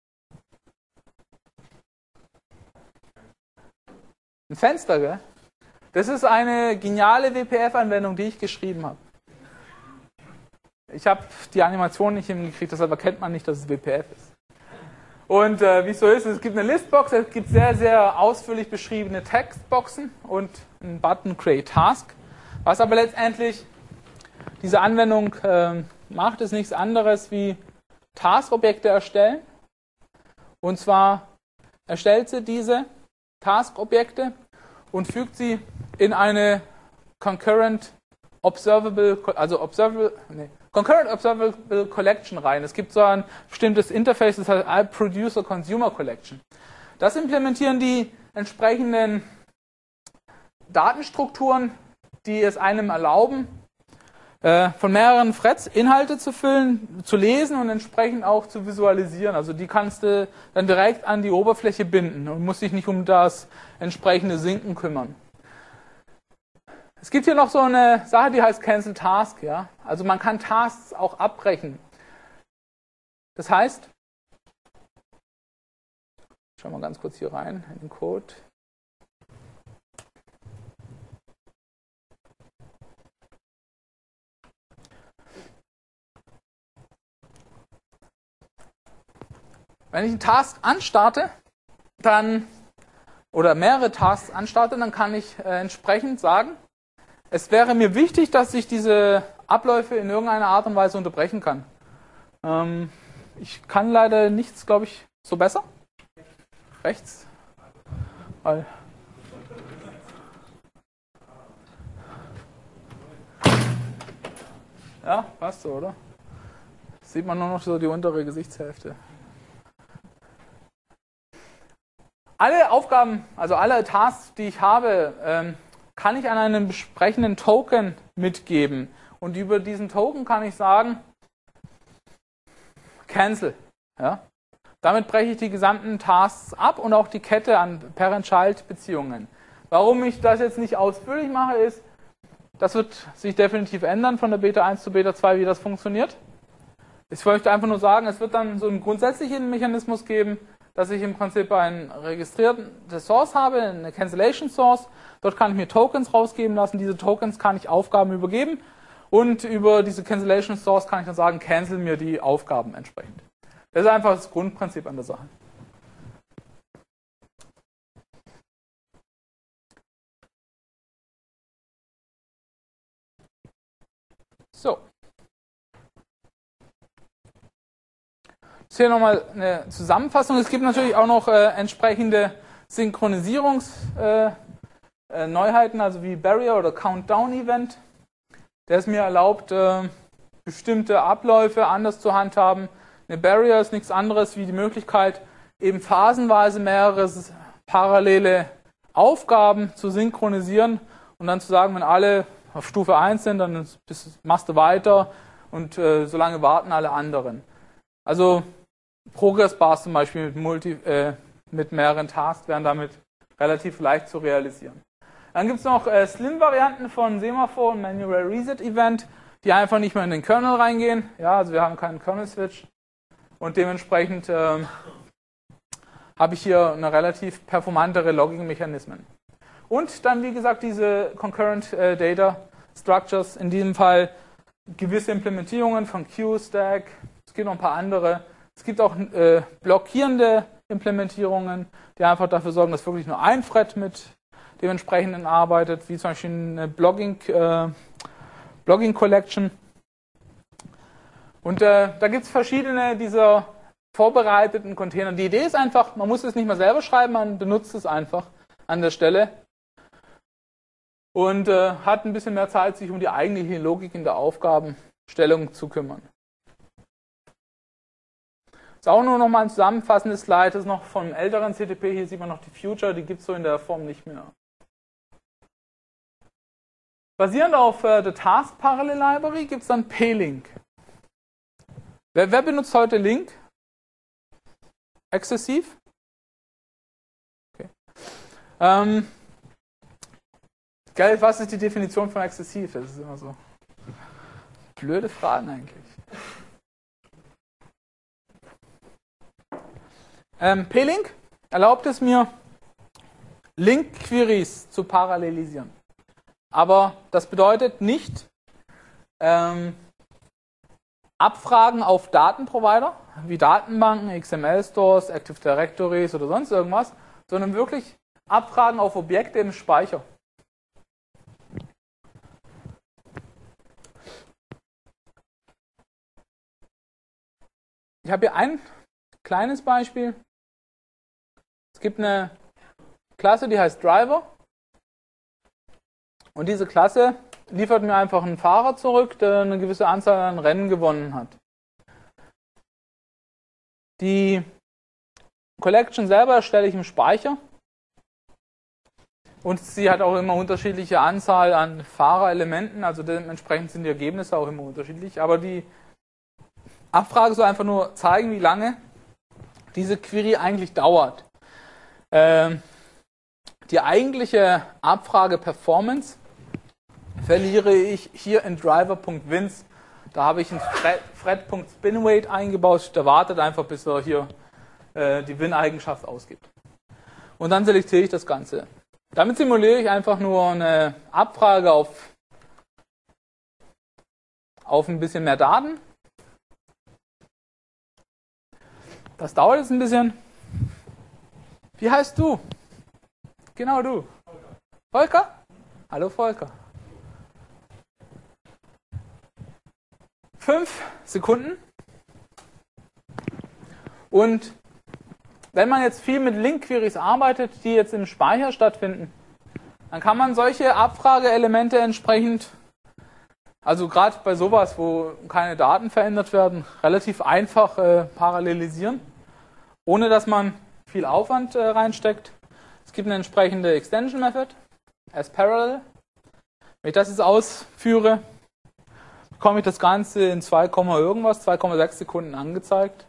Ein Fenster, gell? Das ist eine geniale W P F-Anwendung, die ich geschrieben habe. Ich habe die Animation nicht hingekriegt, deshalb erkennt man nicht, dass es W P F ist. Und äh, wie es so ist, es gibt eine Listbox, es gibt sehr, sehr ausführlich beschriebene Textboxen und einen Button Create Task. Was aber letztendlich diese Anwendung äh, macht, ist nichts anderes wie Task-Objekte erstellen. Und zwar erstellt sie diese Task-Objekte und fügt sie in eine Concurrent Observable, also Observable, nee, Concurrent Observable Collection rein. Es gibt so ein bestimmtes Interface, das heißt iProducer Consumer Collection. Das implementieren die entsprechenden Datenstrukturen, die es einem erlauben, äh, von mehreren Threads Inhalte zu füllen, zu lesen und entsprechend auch zu visualisieren. Also die kannst du dann direkt an die Oberfläche binden und musst dich nicht um das entsprechende Sinken kümmern. Es gibt hier noch so eine Sache, die heißt Cancel Task. Ja? Also man kann Tasks auch abbrechen. Das heißt, schauen wir mal ganz kurz hier rein in den Code. Wenn ich einen Task anstarte, dann oder mehrere Tasks anstarte, dann kann ich äh, entsprechend sagen, es wäre mir wichtig, dass ich diese Abläufe in irgendeiner Art und Weise unterbrechen kann. Ähm, ich kann leider nichts, glaube ich, so besser. rechts. Weil ja, passt so, oder? Sieht man nur noch so die untere Gesichtshälfte. Alle Aufgaben, also alle Tasks, die ich habe, ähm, kann ich an einen entsprechenden Token mitgeben. Und über diesen Token kann ich sagen, Cancel. Ja? Damit breche ich die gesamten Tasks ab und auch die Kette an Parent-Child-Beziehungen. Warum ich das jetzt nicht ausführlich mache, ist, das wird sich definitiv ändern von der Beta eins zu Beta zwei, wie das funktioniert. Ich möchte einfach nur sagen, es wird dann so einen grundsätzlichen Mechanismus geben, dass ich im Prinzip einen registrierten Source habe, eine Cancellation Source. Dort kann ich mir Tokens rausgeben lassen. Diese Tokens kann ich Aufgaben übergeben. Und über diese Cancellation Source kann ich dann sagen, cancel mir die Aufgaben entsprechend. Das ist einfach das Grundprinzip an der Sache. So. Hier nochmal eine Zusammenfassung. Es gibt natürlich auch noch äh, entsprechende Synchronisierungsneuheiten, äh, äh, also wie Barrier oder Countdown Event, der es mir erlaubt, äh, bestimmte Abläufe anders zu handhaben. Eine Barrier ist nichts anderes wie die Möglichkeit, eben phasenweise mehrere parallele Aufgaben zu synchronisieren und dann zu sagen, wenn alle auf Stufe eins sind, dann machst du weiter und äh, solange warten alle anderen. Also Progress-Bars zum Beispiel mit, Multi, äh, mit mehreren Tasks wären damit relativ leicht zu realisieren. Dann gibt es noch äh, Slim-Varianten von Semaphore und Manual Reset Event, die einfach nicht mehr in den Kernel reingehen. Ja, also wir haben keinen Kernel-Switch und dementsprechend äh, habe ich hier eine relativ performantere Logging-Mechanismen. Und dann, wie gesagt, diese Concurrent äh, Data Structures, in diesem Fall gewisse Implementierungen von Q-Stack, es gibt noch ein paar andere. Es gibt auch äh, blockierende Implementierungen, die einfach dafür sorgen, dass wirklich nur ein Thread mit dem entsprechenden arbeitet, wie zum Beispiel eine Blogging, äh, Blogging Collection. Und äh, da gibt es verschiedene dieser vorbereiteten Container. Die Idee ist einfach, man muss es nicht mehr selber schreiben, man benutzt es einfach an der Stelle und äh, hat ein bisschen mehr Zeit, sich um die eigentliche Logik in der Aufgabenstellung zu kümmern. Das ist auch nur noch mal ein zusammenfassendes Slide, das ist noch vom älteren C T P, hier sieht man noch die Future, die gibt es so in der Form nicht mehr. Basierend auf äh, der Task Parallel Library gibt es dann P-Link. Wer, wer benutzt heute Link? Exzessiv? Okay. Ähm, Gell, was ist die Definition von exzessiv? Das ist immer so blöde Fragen eigentlich. Ähm, P-Link erlaubt es mir, Link-Queries zu parallelisieren. Aber das bedeutet nicht ähm, Abfragen auf Datenprovider, wie Datenbanken, X M L-Stores, Active Directories oder sonst irgendwas, sondern wirklich Abfragen auf Objekte im Speicher. Ich habe hier ein kleines Beispiel. Es gibt eine Klasse, die heißt Driver. Und diese Klasse liefert mir einfach einen Fahrer zurück, der eine gewisse Anzahl an Rennen gewonnen hat. Die Collection selber erstelle ich im Speicher. Und sie hat auch immer unterschiedliche Anzahl an Fahrerelementen, also dementsprechend sind die Ergebnisse auch immer unterschiedlich. Aber die Abfrage soll einfach nur zeigen, wie lange diese Query eigentlich dauert. Ähm, die eigentliche Abfrage-Performance verliere ich hier in driver.wins. Da habe ich einen thread.spinwait eingebaut. Der wartet einfach, bis er hier äh, die Win-Eigenschaft ausgibt. Und dann selektiere ich das Ganze. Damit simuliere ich einfach nur eine Abfrage auf, auf ein bisschen mehr Daten. Das dauert jetzt ein bisschen. Wie heißt du? Genau du. Volker? Hallo Volker. Fünf Sekunden. Und wenn man jetzt viel mit Link-Queries arbeitet, die jetzt im Speicher stattfinden, dann kann man solche Abfrageelemente entsprechend, also gerade bei sowas, wo keine Daten verändert werden, relativ einfach äh, parallelisieren, ohne dass man viel Aufwand äh, reinsteckt. Es gibt eine entsprechende Extension Method, asParallel. Wenn ich das jetzt ausführe, bekomme ich das Ganze in zwei, irgendwas, zwei Komma sechs Sekunden angezeigt.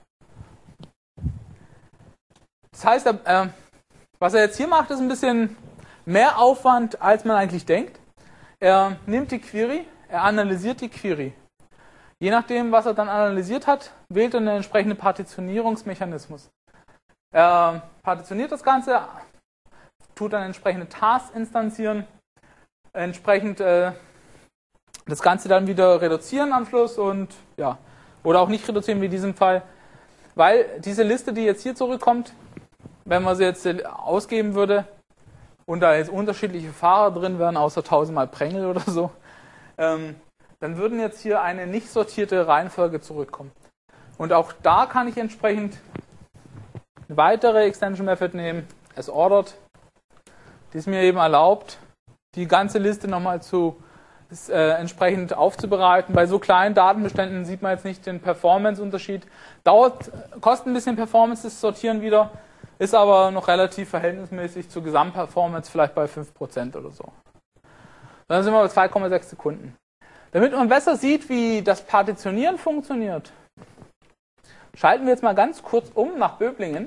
Das heißt, äh, was er jetzt hier macht, ist ein bisschen mehr Aufwand, als man eigentlich denkt. Er nimmt die Query, er analysiert die Query. Je nachdem, was er dann analysiert hat, wählt er einen entsprechenden Partitionierungsmechanismus. Er partitioniert das Ganze, tut dann entsprechende Tasks instanzieren, entsprechend äh, das Ganze dann wieder reduzieren am Schluss und ja, oder auch nicht reduzieren wie in diesem Fall, weil diese Liste, die jetzt hier zurückkommt, wenn man sie jetzt ausgeben würde und da jetzt unterschiedliche Fahrer drin wären, außer tausendmal Prängel oder so, ähm, dann würden jetzt hier eine nicht sortierte Reihenfolge zurückkommen. Und auch da kann ich entsprechend eine weitere Extension Method nehmen, asOrdered, die es mir eben erlaubt, die ganze Liste nochmal zu ist, äh, entsprechend aufzubereiten. Bei so kleinen Datenbeständen sieht man jetzt nicht den Performance-Unterschied. Dauert, kostet ein bisschen Performance das Sortieren wieder, ist aber noch relativ verhältnismäßig zur Gesamtperformance, vielleicht bei fünf Prozent oder so. Dann sind wir bei zwei Komma sechs Sekunden. Damit man besser sieht, wie das Partitionieren funktioniert, schalten wir jetzt mal ganz kurz um nach Böblingen.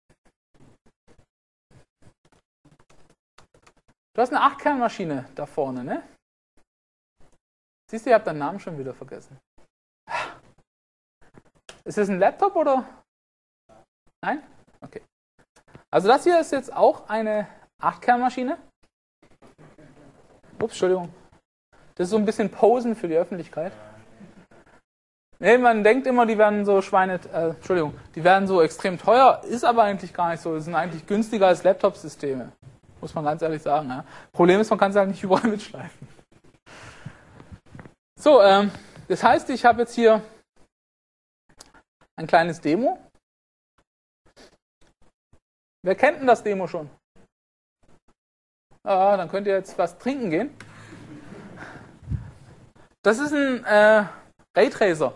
Du hast eine acht Kern Maschine da vorne, ne? Siehst du, ich habe deinen Namen schon wieder vergessen. Ist das ein Laptop oder? Nein? Okay. Also das hier ist jetzt auch eine acht Kern Maschine. Ups, Entschuldigung. Das ist so ein bisschen Posen für die Öffentlichkeit. Nee, man denkt immer, die werden so Schweine, äh, Entschuldigung, die werden so extrem teuer, ist aber eigentlich gar nicht so. Die sind eigentlich günstiger als Laptop-Systeme. Muss man ganz ehrlich sagen. Ja. Problem ist, man kann sie halt nicht überall mitschleifen. So, ähm, das heißt, ich habe jetzt hier ein kleines Demo. Wer kennt denn das Demo schon? Ah, dann könnt ihr jetzt was trinken gehen. Das ist ein äh, Raytracer.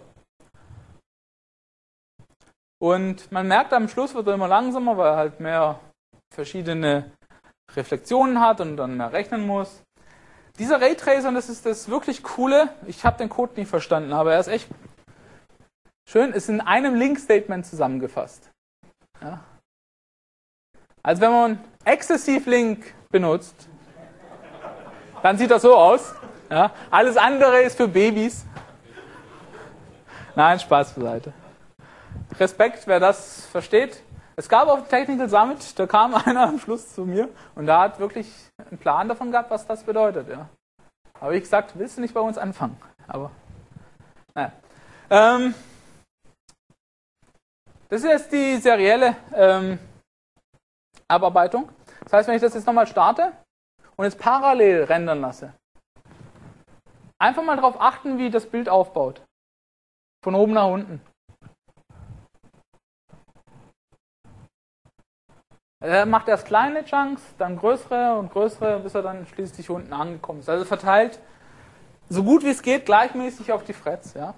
Und man merkt, am Schluss wird er immer langsamer, weil er halt mehr verschiedene Reflexionen hat und dann mehr rechnen muss. Dieser Raytracer, und das ist das wirklich Coole, ich habe den Code nicht verstanden, aber er ist echt schön, ist in einem Link-Statement zusammengefasst. Ja. Also wenn man Excessive Link benutzt, dann sieht das so aus. Ja. Alles andere ist für Babys. Nein, Spaß beiseite. Respekt, wer das versteht. Es gab auf dem Technical Summit, da kam einer am Schluss zu mir und da hat wirklich einen Plan davon gehabt, was das bedeutet. Ja. Aber wie gesagt, willst du nicht bei uns anfangen? Aber, naja. Ähm, das ist jetzt die serielle ähm, Abarbeitung. Das heißt, wenn ich das jetzt nochmal starte und jetzt parallel rendern lasse, einfach mal darauf achten, wie das Bild aufbaut. Von oben nach unten. Er macht erst kleine Chunks, dann größere und größere, bis er dann schließlich unten angekommen ist. Also verteilt so gut wie es geht gleichmäßig auf die Threads. Ja.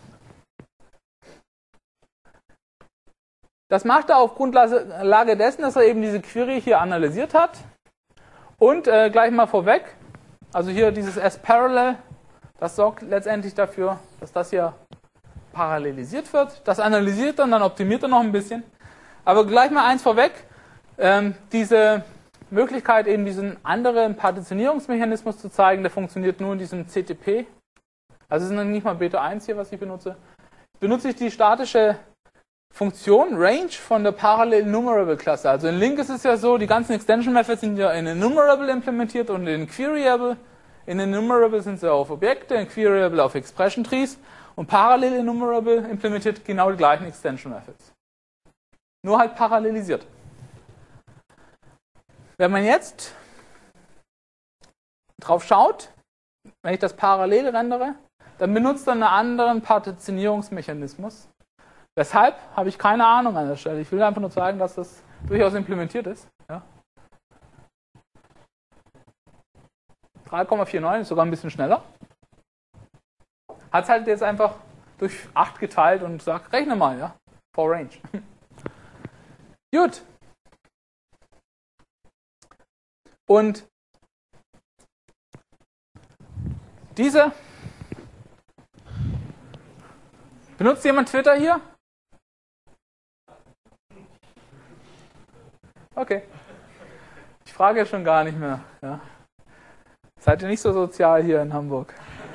Das macht er auf Grundlage dessen, dass er eben diese Query hier analysiert hat. Und äh, gleich mal vorweg, also hier dieses asParallel, das sorgt letztendlich dafür, dass das hier parallelisiert wird. Das analysiert dann, dann optimiert er noch ein bisschen. Aber gleich mal eins vorweg. Ähm, diese Möglichkeit, eben diesen anderen Partitionierungsmechanismus zu zeigen, der funktioniert nur in diesem C T P. Also es ist nicht mal Beta eins hier, was ich benutze. Benutze ich die statische Funktion Range von der Parallel Enumerable Klasse. Also in Link ist es ja so, die ganzen Extension Methods sind ja in Enumerable implementiert und in Queryable. In Enumerable sind sie auf Objekte, in Queryable auf Expression Trees und Parallel Enumerable implementiert genau die gleichen Extension Methods. Nur halt parallelisiert. Wenn man jetzt drauf schaut, wenn ich das parallel rendere, dann benutzt er einen anderen Partitionierungsmechanismus. Weshalb, habe ich keine Ahnung an der Stelle. Ich will einfach nur zeigen, dass das durchaus implementiert ist. Ja. drei Komma neunundvierzig ist sogar ein bisschen schneller. Hat es halt jetzt einfach durch acht geteilt und sagt, rechne mal, ja, for range. Gut. Und diese, benutzt jemand Twitter hier? Okay. Ich frage ja schon gar nicht mehr. Ja. Seid ihr nicht so sozial hier in Hamburg?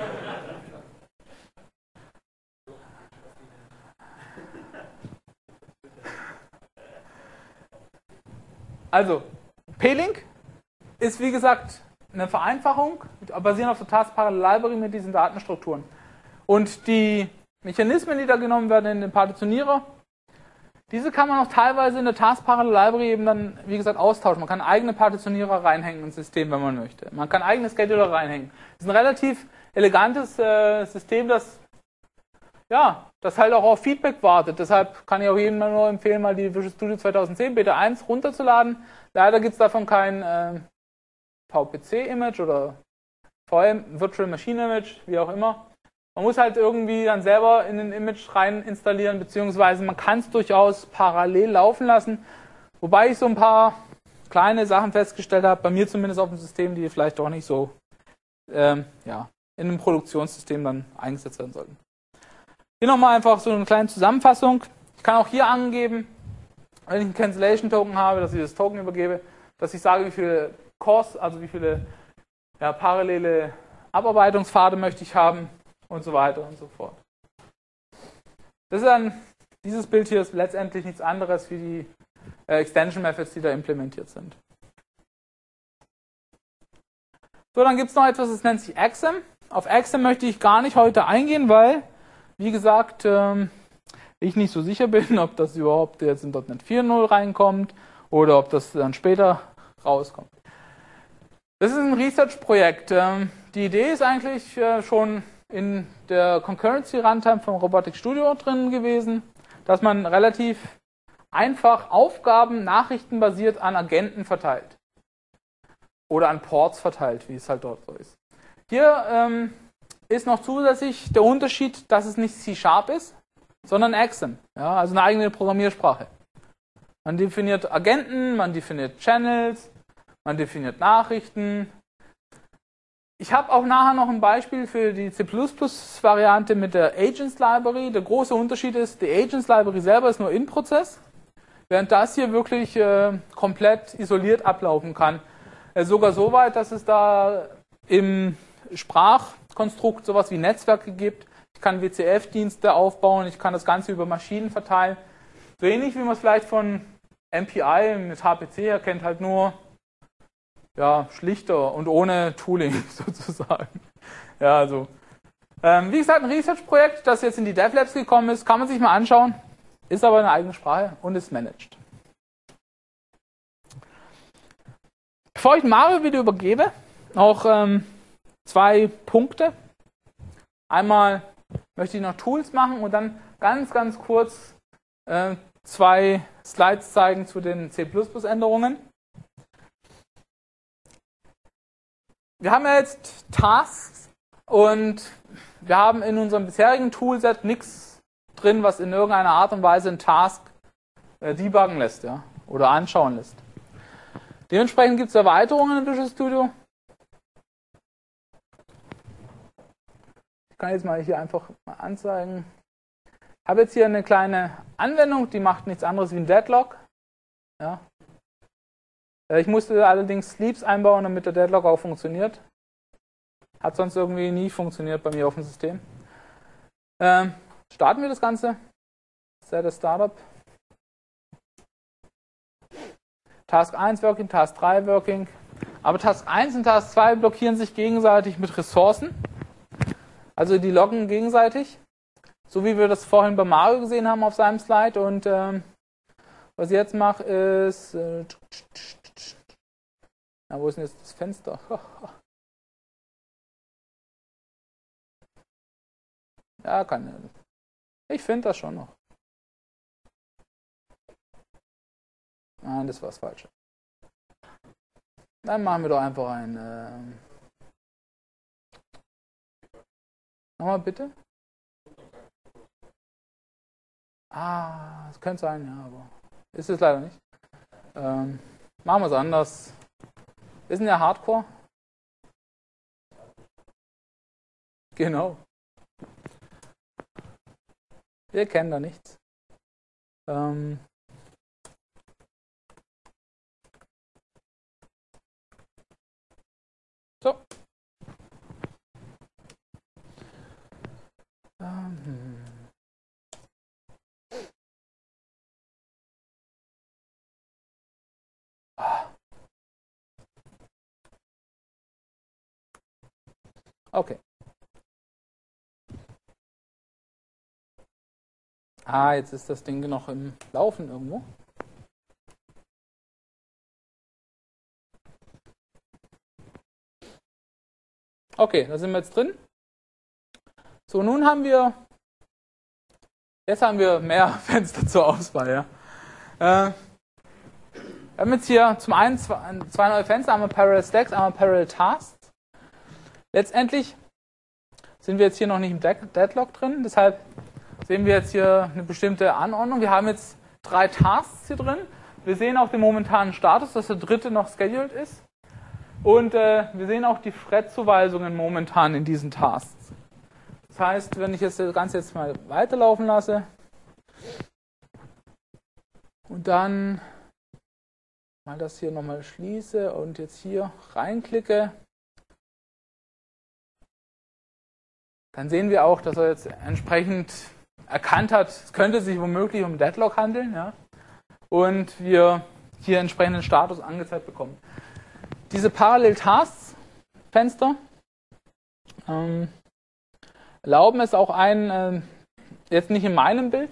Also, P-Link ist wie gesagt eine Vereinfachung, basierend auf der Task Parallel Library mit diesen Datenstrukturen. Und die Mechanismen, die da genommen werden in den Partitionierer, diese kann man auch teilweise in der Task Parallel Library eben dann, wie gesagt, austauschen. Man kann eigene Partitionierer reinhängen ins System, wenn man möchte. Man kann eigene Scheduler reinhängen. Das ist ein relativ elegantes äh, System, das ja, das halt auch auf Feedback wartet. Deshalb kann ich auch jedem nur empfehlen, mal die Visual Studio zweitausendzehn Beta eins runterzuladen. Leider gibt es davon kein äh, V P C-Image oder V M, Virtual Machine Image, wie auch immer. Man muss halt irgendwie dann selber in ein Image rein installieren, beziehungsweise man kann es durchaus parallel laufen lassen. Wobei ich so ein paar kleine Sachen festgestellt habe, bei mir zumindest auf dem System, die vielleicht auch nicht so ähm, ja, in einem Produktionssystem dann eingesetzt werden sollten. Hier nochmal einfach so eine kleine Zusammenfassung. Ich kann auch hier angeben, wenn ich einen Cancellation Token habe, dass ich das Token übergebe, dass ich sage, wie viele Cores, also wie viele ja, parallele Abarbeitungspfade möchte ich haben und so weiter und so fort. Das ist dann, dieses Bild hier ist letztendlich nichts anderes wie die äh, Extension Methods, die da implementiert sind. So, dann gibt es noch etwas, das nennt sich Exam. Auf Exam möchte ich gar nicht heute eingehen, weil wie gesagt, ähm, ich nicht so sicher bin, ob das überhaupt jetzt in .NET vier Punkt null reinkommt oder ob das dann später rauskommt. Das ist ein Research-Projekt. Ähm, die Idee ist eigentlich äh, schon in der Concurrency-Runtime vom Robotics Studio drin gewesen, dass man relativ einfach Aufgaben nachrichtenbasiert an Agenten verteilt. Oder an Ports verteilt, wie es halt dort so ist. Hier ähm, ist noch zusätzlich der Unterschied, dass es nicht C-Sharp ist, sondern Exam, ja, also eine eigene Programmiersprache. Man definiert Agenten, man definiert Channels, man definiert Nachrichten. Ich habe auch nachher noch ein Beispiel für die C plus plus Variante mit der Agents Library. Der große Unterschied ist, die Agents Library selber ist nur in-Prozess, während das hier wirklich äh, komplett isoliert ablaufen kann. Äh, sogar so weit, dass es da im Sprachkonstrukt sowas wie Netzwerke gibt. Ich kann W C F-Dienste aufbauen, ich kann das Ganze über Maschinen verteilen. So ähnlich wie man es vielleicht von M P I mit H P C her kennt, halt nur ja, schlichter und ohne Tooling sozusagen. Ja, also. Ähm, wie gesagt, ein Research-Projekt, das jetzt in die DevLabs gekommen ist, kann man sich mal anschauen, ist aber eine eigene Sprache und ist managed. Bevor ich Mario wieder übergebe, noch ähm, zwei Punkte. Einmal möchte ich noch Tools machen und dann ganz, ganz kurz äh, zwei Slides zeigen zu den C plus plus Änderungen. Wir haben ja jetzt Tasks und wir haben in unserem bisherigen Toolset nichts drin, was in irgendeiner Art und Weise einen Task äh, debuggen lässt, ja, oder anschauen lässt. Dementsprechend gibt es Erweiterungen in Visual Studio. Ich kann jetzt mal hier einfach mal anzeigen. Ich habe jetzt hier eine kleine Anwendung, die macht nichts anderes wie ein Deadlock. Ja. Ich musste allerdings Sleeps einbauen, damit der Deadlock auch funktioniert. Hat sonst irgendwie nie funktioniert bei mir auf dem System. Ähm, starten wir das Ganze. Set a Startup. Task eins working, Task drei working. Aber Task eins und Task zwei blockieren sich gegenseitig mit Ressourcen. Also die loggen gegenseitig. So wie wir das vorhin bei Mario gesehen haben auf seinem Slide. Und ähm, was ich jetzt mache ist... Äh, na, wo ist denn jetzt das Fenster? Ja, kann. Ich finde das schon noch. Nein, das war das Falsche. Dann machen wir doch einfach ein... Äh Nochmal bitte. Ah, das könnte sein, ja, aber ist es leider nicht. Ähm, machen wir es anders. Ist denn der Hardcore? Genau. Wir kennen da nichts. Ähm, so. Ähm, Okay. Ah, jetzt ist das Ding noch im Laufen irgendwo. Okay, da sind wir jetzt drin. So, nun haben wir, jetzt haben wir mehr Fenster zur Auswahl. Ja. Äh, wir haben jetzt hier zum einen zwei, zwei neue Fenster, einmal Parallel Stacks, einmal Parallel Tasks. Letztendlich sind wir jetzt hier noch nicht im Deadlock drin, deshalb sehen wir jetzt hier eine bestimmte Anordnung. Wir haben jetzt drei Tasks hier drin. Wir sehen auch den momentanen Status, dass der dritte noch scheduled ist. Und äh, wir sehen auch die Thread-Zuweisungen momentan in diesen Tasks. Das heißt, wenn ich jetzt das Ganze jetzt mal weiterlaufen lasse und dann mal das hier nochmal schließe und jetzt hier reinklicke, dann sehen wir auch, dass er jetzt entsprechend erkannt hat, es könnte sich womöglich um Deadlock handeln, ja, und wir hier entsprechenden Status angezeigt bekommen. Diese Parallel-Tasks-Fenster ähm, erlauben es auch einen, äh, jetzt nicht in meinem Bild.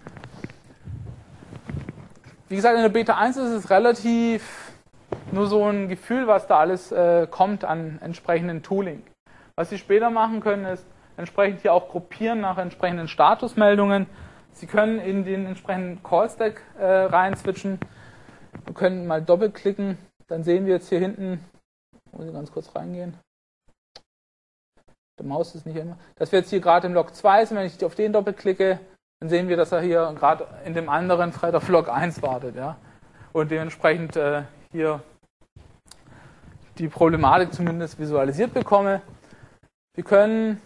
Wie gesagt, in der Beta eins ist es relativ nur so ein Gefühl, was da alles äh, kommt an entsprechenden Tooling. Was Sie später machen können, ist entsprechend hier auch gruppieren nach entsprechenden Statusmeldungen. Sie können in den entsprechenden Call-Stack äh, rein switchen. Wir können mal doppelklicken. Dann sehen wir jetzt hier hinten, muss ich ganz kurz reingehen. Der Maus ist nicht immer. Dass wir jetzt hier gerade im Log zwei sind, wenn ich auf den doppelklicke, dann sehen wir, dass er hier gerade in dem anderen Thread auf Log eins wartet. Ja? Und dementsprechend äh, hier die Problematik zumindest visualisiert bekomme. Wir können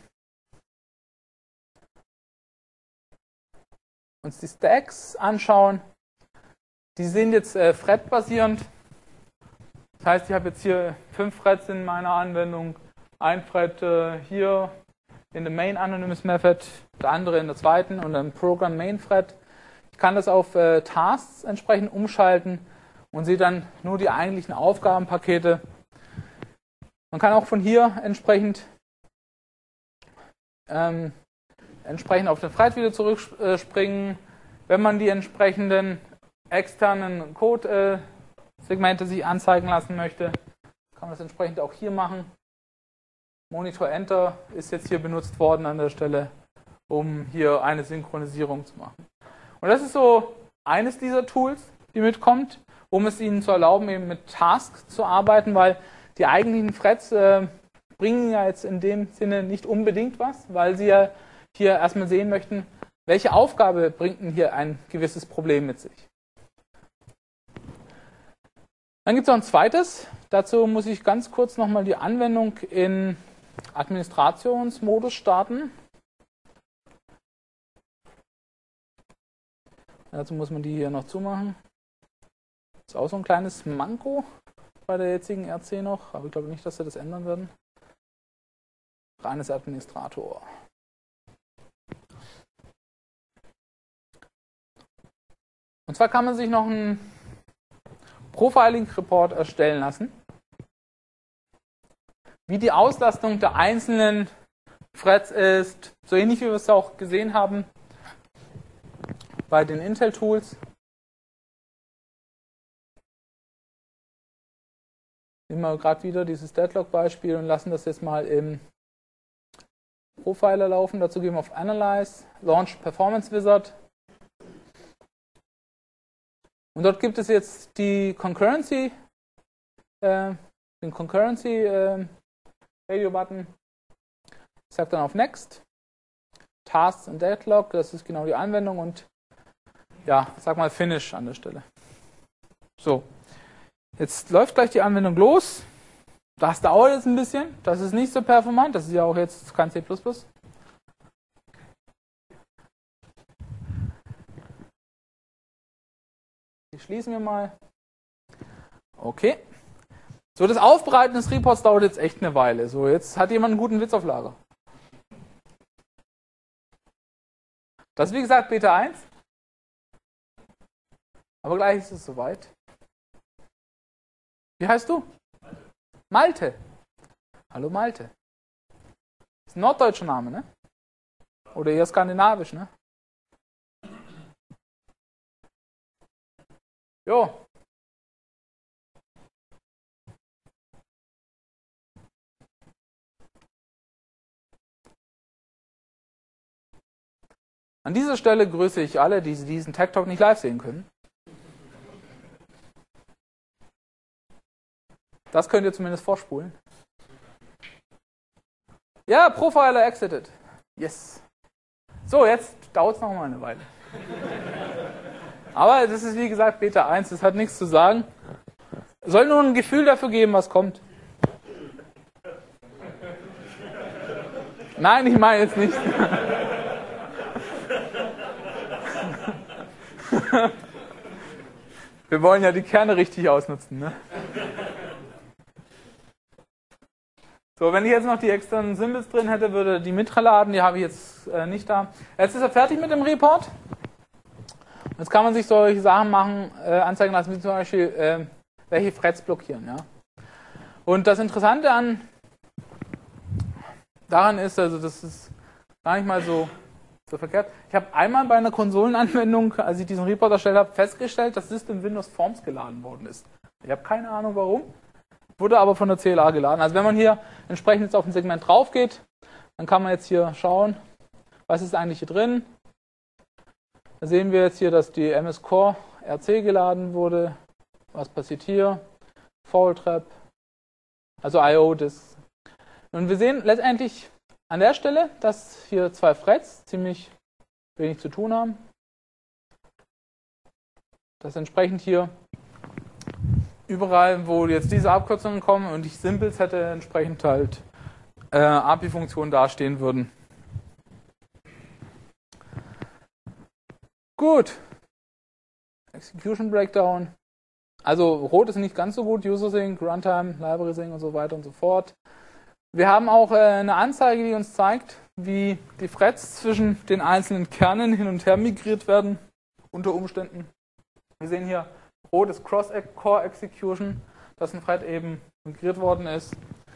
uns die Stacks anschauen. Die sind jetzt äh, Thread-basierend. Das heißt, ich habe jetzt hier fünf Threads in meiner Anwendung. Ein Thread äh, hier in der Main Anonymous Method, der andere in der zweiten und dann Program Main Thread. Ich kann das auf äh, Tasks entsprechend umschalten und sehe dann nur die eigentlichen Aufgabenpakete. Man kann auch von hier entsprechend ähm, entsprechend auf den Thread wieder zurückspringen. Äh, Wenn man die entsprechenden externen Code äh, Segmente sich anzeigen lassen möchte, kann man das entsprechend auch hier machen. Monitor Enter ist jetzt hier benutzt worden an der Stelle, um hier eine Synchronisierung zu machen. Und das ist so eines dieser Tools, die mitkommt, um es Ihnen zu erlauben, eben mit Tasks zu arbeiten, weil die eigentlichen Threads äh, bringen ja jetzt in dem Sinne nicht unbedingt was, weil Sie ja hier erstmal sehen möchten, welche Aufgabe bringt denn hier ein gewisses Problem mit sich. Dann gibt es noch ein zweites. Dazu muss ich ganz kurz nochmal die Anwendung in Administrationsmodus starten. Dazu muss man die hier noch zumachen. Das ist auch so ein kleines Manko bei der jetzigen R C noch, aber ich glaube nicht, dass sie das ändern werden. Reines Administrator. Und zwar kann man sich noch einen Profiling-Report erstellen lassen, wie die Auslastung der einzelnen Threads ist, so ähnlich wie wir es auch gesehen haben bei den Intel-Tools. Nehmen wir gerade wieder dieses Deadlock-Beispiel und lassen das jetzt mal im Profiler laufen. Dazu gehen wir auf Analyze, Launch Performance Wizard. Und dort gibt es jetzt die Concurrency, äh, den Concurrency äh, Radio Button. Ich sage dann auf Next. Tasks und Deadlock, das ist genau die Anwendung und ja, sag mal Finish an der Stelle. So, jetzt läuft gleich die Anwendung los. Das dauert jetzt ein bisschen, das ist nicht so performant, das ist ja auch jetzt kein C plus plus. Die schließen wir mal. Okay. So, das Aufbereiten des Reports dauert jetzt echt eine Weile. So, jetzt hat jemand einen guten Witz auf Lager. Das ist wie gesagt Beta eins. Aber gleich ist es soweit. Wie heißt du? Malte. Hallo Malte. Das ist ein norddeutscher Name, ne? Oder eher skandinavisch, ne? Jo. An dieser Stelle grüße ich alle, die diesen Tech Talk nicht live sehen können. Das könnt ihr zumindest vorspulen. Ja, Profiler exited. Yes. So, jetzt dauert es noch mal eine Weile. Aber das ist wie gesagt Beta eins, das hat nichts zu sagen. Soll nur ein Gefühl dafür geben, was kommt. Nein, ich meine jetzt nicht. Wir wollen ja die Kerne richtig ausnutzen, ne? So, wenn ich jetzt noch die externen Symbols drin hätte, würde die mitraden, die habe ich jetzt äh, nicht da. Jetzt ist er fertig mit dem Report. Jetzt kann man sich solche Sachen machen, äh, anzeigen lassen, wie zum Beispiel, äh, welche Threads blockieren. Ja? Und das Interessante an daran ist, also das ist gar nicht mal so, so verkehrt. Ich habe einmal bei einer Konsolenanwendung, als ich diesen Report erstellt habe, festgestellt, dass System Windows Forms geladen worden ist. Ich habe keine Ahnung warum, wurde aber von der C L A geladen. Also wenn man hier entsprechend jetzt auf ein Segment drauf geht, dann kann man jetzt hier schauen, was ist eigentlich hier drin. Da sehen wir jetzt hier, dass die M S Core R C geladen wurde. Was passiert hier? Foul Trap, also I O Disks. Und wir sehen letztendlich an der Stelle, dass hier zwei Threads ziemlich wenig zu tun haben. Dass entsprechend hier überall, wo jetzt diese Abkürzungen kommen und die Symbols hätte entsprechend halt äh, A P I-Funktionen dastehen würden. Gut. Execution Breakdown. Also rot ist nicht ganz so gut. User Sync, Runtime, Library Sync und so weiter und so fort. Wir haben auch äh, eine Anzeige, die uns zeigt, wie die Threads zwischen den einzelnen Kernen hin und her migriert werden unter Umständen. Wir sehen hier, rot ist Cross-Core Execution, dass ein Thread eben migriert worden ist.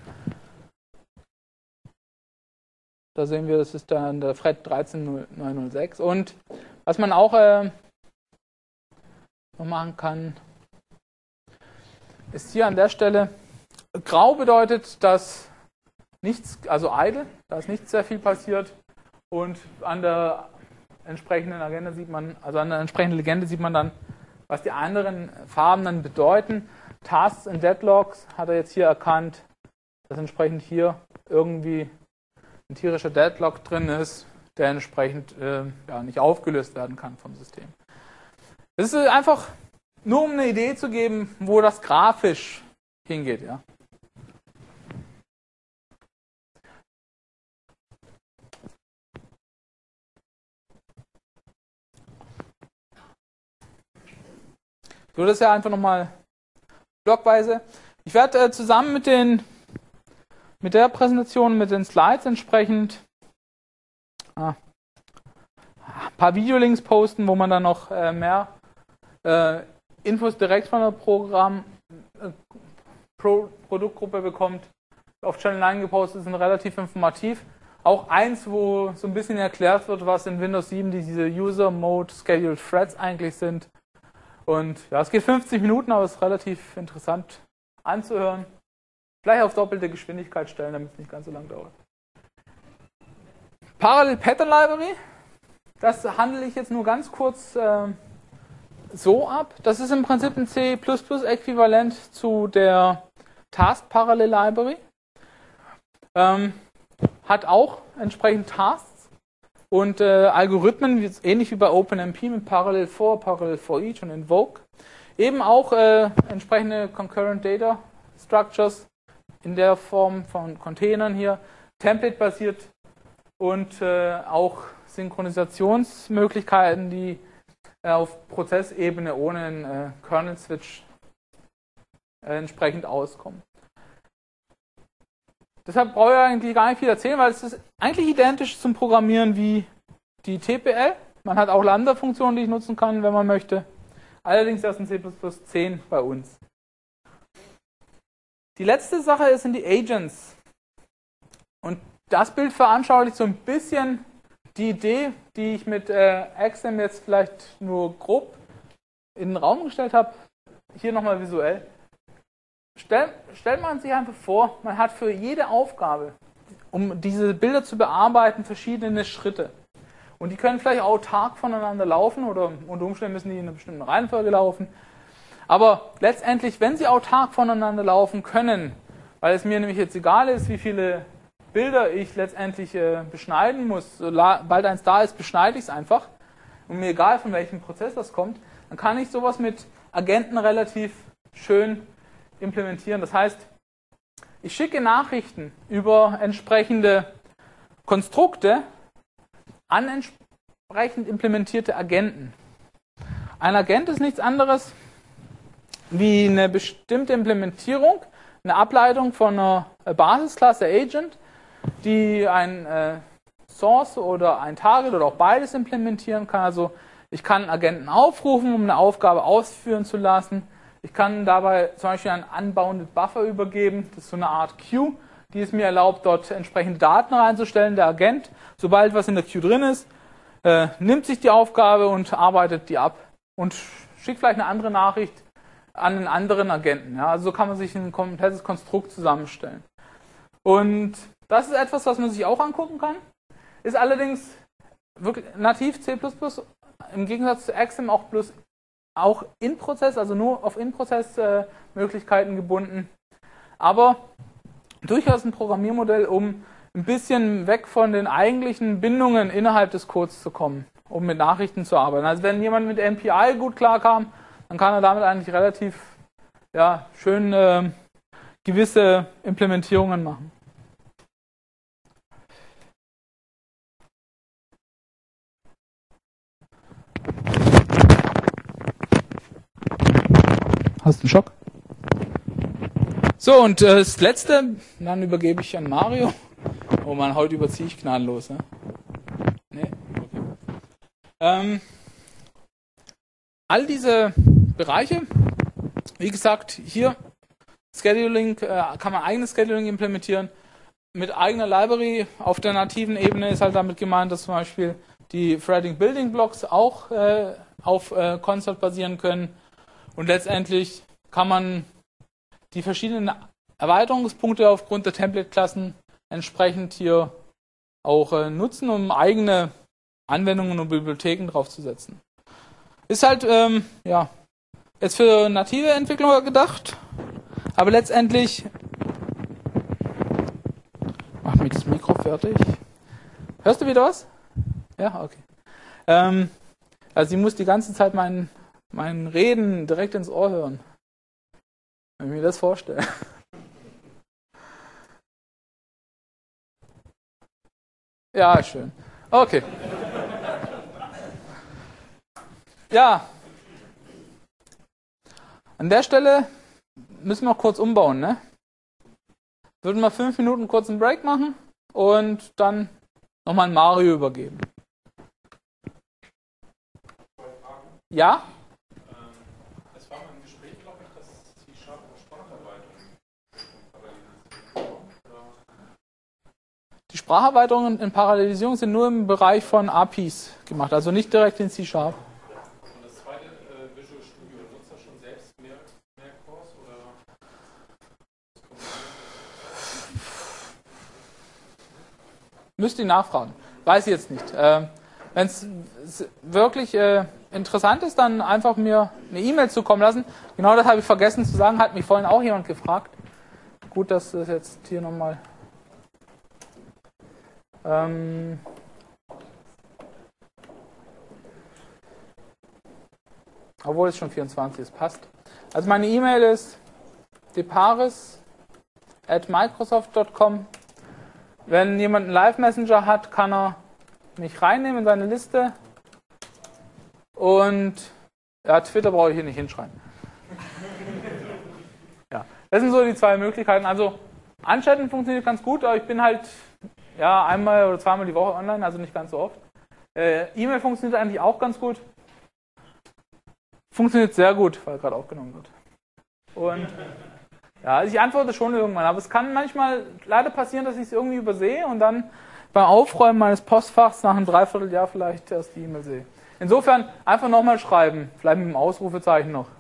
Da sehen wir, das ist dann der Thread dreizehn neun null sechs. Und was man auch äh, noch machen kann, ist hier an der Stelle, grau bedeutet, dass nichts, also idle, da ist nicht sehr viel passiert. Und an der entsprechenden Agenda sieht man, also an der entsprechenden Legende sieht man dann, was die anderen Farben dann bedeuten. Tasks und Deadlocks hat er jetzt hier erkannt, dass entsprechend hier irgendwie ein tierischer Deadlock drin ist, der entsprechend äh, ja, nicht aufgelöst werden kann vom System. Das ist einfach nur, um eine Idee zu geben, wo das grafisch hingeht. Ja. So, das ist ja einfach nochmal blockweise. Ich werde äh, zusammen mit den mit der Präsentation, mit den Slides entsprechend ah, ein paar Videolinks posten, wo man dann noch äh, mehr äh, Infos direkt von der Programm äh, Pro Produktgruppe bekommt. Auf Channel neun gepostet sind relativ informativ. Auch eins, wo so ein bisschen erklärt wird, was in Windows sieben diese User Mode Scheduled Threads eigentlich sind. Und ja, es geht fünfzig Minuten, aber es ist relativ interessant anzuhören. Gleich auf doppelte Geschwindigkeit stellen, damit es nicht ganz so lang dauert. Parallel Pattern Library, das handle ich jetzt nur ganz kurz äh, so ab. Das ist im Prinzip ein C plus plus Äquivalent zu der Task Parallel Library. Ähm, hat auch entsprechend Tasks und äh, Algorithmen, wie, ähnlich wie bei OpenMP mit Parallel for, Parallel for each und Invoke. Eben auch äh, entsprechende Concurrent Data Structures in der Form von Containern hier, Template-basiert und äh, auch Synchronisationsmöglichkeiten, die äh, auf Prozessebene ohne einen äh, Kernel-Switch äh, entsprechend auskommen. Deshalb brauche ich eigentlich gar nicht viel erzählen, weil es ist eigentlich identisch zum Programmieren wie die T P L. Man hat auch Lambda-Funktionen, die ich nutzen kann, wenn man möchte. Allerdings erst in C plus plus zehn bei uns. Die letzte Sache sind die Agents. Und das Bild veranschaulicht so ein bisschen die Idee, die ich mit äh, Axim jetzt vielleicht nur grob in den Raum gestellt habe. Hier nochmal visuell. Stell, stellt man sich einfach vor, man hat für jede Aufgabe, um diese Bilder zu bearbeiten, verschiedene Schritte. Und die können vielleicht autark voneinander laufen oder unter Umständen müssen die in einer bestimmten Reihenfolge laufen. Aber letztendlich, wenn sie autark voneinander laufen können, weil es mir nämlich jetzt egal ist, wie viele Bilder ich letztendlich äh, beschneiden muss, sobald eins da ist, beschneide ich es einfach. Und mir egal, von welchem Prozess das kommt, dann kann ich sowas mit Agenten relativ schön implementieren. Das heißt, ich schicke Nachrichten über entsprechende Konstrukte an entsprechend implementierte Agenten. Ein Agent ist nichts anderes wie eine bestimmte Implementierung, eine Ableitung von einer Basisklasse Agent, die ein äh, Source oder ein Target oder auch beides implementieren kann. Also ich kann einen Agenten aufrufen, um eine Aufgabe ausführen zu lassen. Ich kann dabei zum Beispiel einen Unbounded Buffer übergeben. Das ist so eine Art Queue, die es mir erlaubt, dort entsprechende Daten reinzustellen. Der Agent, sobald was in der Queue drin ist, äh, nimmt sich die Aufgabe und arbeitet die ab und schickt vielleicht eine andere Nachricht an einen anderen Agenten. Ja, also so kann man sich ein komplettes Konstrukt zusammenstellen. Und das ist etwas, was man sich auch angucken kann. Ist allerdings wirklich nativ C plus plus, im Gegensatz zu Axim auch bloß auch in-Prozess, also nur auf In-Prozess-Möglichkeiten gebunden. Aber durchaus ein Programmiermodell, um ein bisschen weg von den eigentlichen Bindungen innerhalb des Codes zu kommen, um mit Nachrichten zu arbeiten. Also wenn jemand mit M P I gut klarkam, dann kann er damit eigentlich relativ ja, schön äh, gewisse Implementierungen machen. Hast du einen Schock? So, und äh, das letzte, dann übergebe ich an Mario. Oh man, heute überziehe ich gnadenlos, ne? Nee? Okay. Ähm, all diese Bereiche, wie gesagt, hier Scheduling, äh, kann man eigenes Scheduling implementieren. Mit eigener Library auf der nativen Ebene ist halt damit gemeint, dass zum Beispiel die Threading Building Blocks auch äh, auf äh, Consort basieren können. Und letztendlich kann man die verschiedenen Erweiterungspunkte aufgrund der Template-Klassen entsprechend hier auch äh, nutzen, um eigene Anwendungen und Bibliotheken draufzusetzen. Ist halt, ähm, ja, jetzt für native Entwickler gedacht, aber letztendlich mach mir das Mikro fertig. Hörst du wieder was? Ja, okay. Ähm, also ich muss die ganze Zeit meinen Mein Reden direkt ins Ohr hören. Wenn ich mir das vorstelle. Ja, schön. Okay. Ja. An der Stelle müssen wir kurz umbauen, ne? Würden wir fünf Minuten kurz einen Break machen und dann nochmal an Mario übergeben. Ja? Die Spracherweiterungen in Parallelisierung sind nur im Bereich von A P Is gemacht, also nicht direkt in C Sharp. Und das zweite äh, Visual Studio, nutzt das schon selbst mehr, mehr Cores oder? Müsste ich nachfragen. Weiß ich jetzt nicht. Äh, Wenn es wirklich äh, interessant ist, dann einfach mir eine E-Mail zukommen lassen. Genau das habe ich vergessen zu sagen, hat mich vorhin auch jemand gefragt. Gut, dass das jetzt hier nochmal... Ähm, obwohl es schon vierundzwanzig ist, passt. Also meine E-Mail ist deparis at microsoft dot com. Wenn jemand einen Live-Messenger hat, kann er mich reinnehmen in seine Liste. Und ja, Twitter brauche ich hier nicht hinschreiben. Ja, das sind so die zwei Möglichkeiten. Also Anchatten funktioniert ganz gut, aber ich bin halt ja einmal oder zweimal die Woche online, also nicht ganz so oft. Äh, E-Mail funktioniert eigentlich auch ganz gut. Funktioniert sehr gut, weil gerade aufgenommen wird. Und ja, also ich antworte schon irgendwann, aber es kann manchmal leider passieren, dass ich es irgendwie übersehe und dann beim Aufräumen meines Postfachs nach einem Dreivierteljahr vielleicht erst die E-Mail sehe. Insofern einfach nochmal schreiben, vielleicht mit dem Ausrufezeichen noch.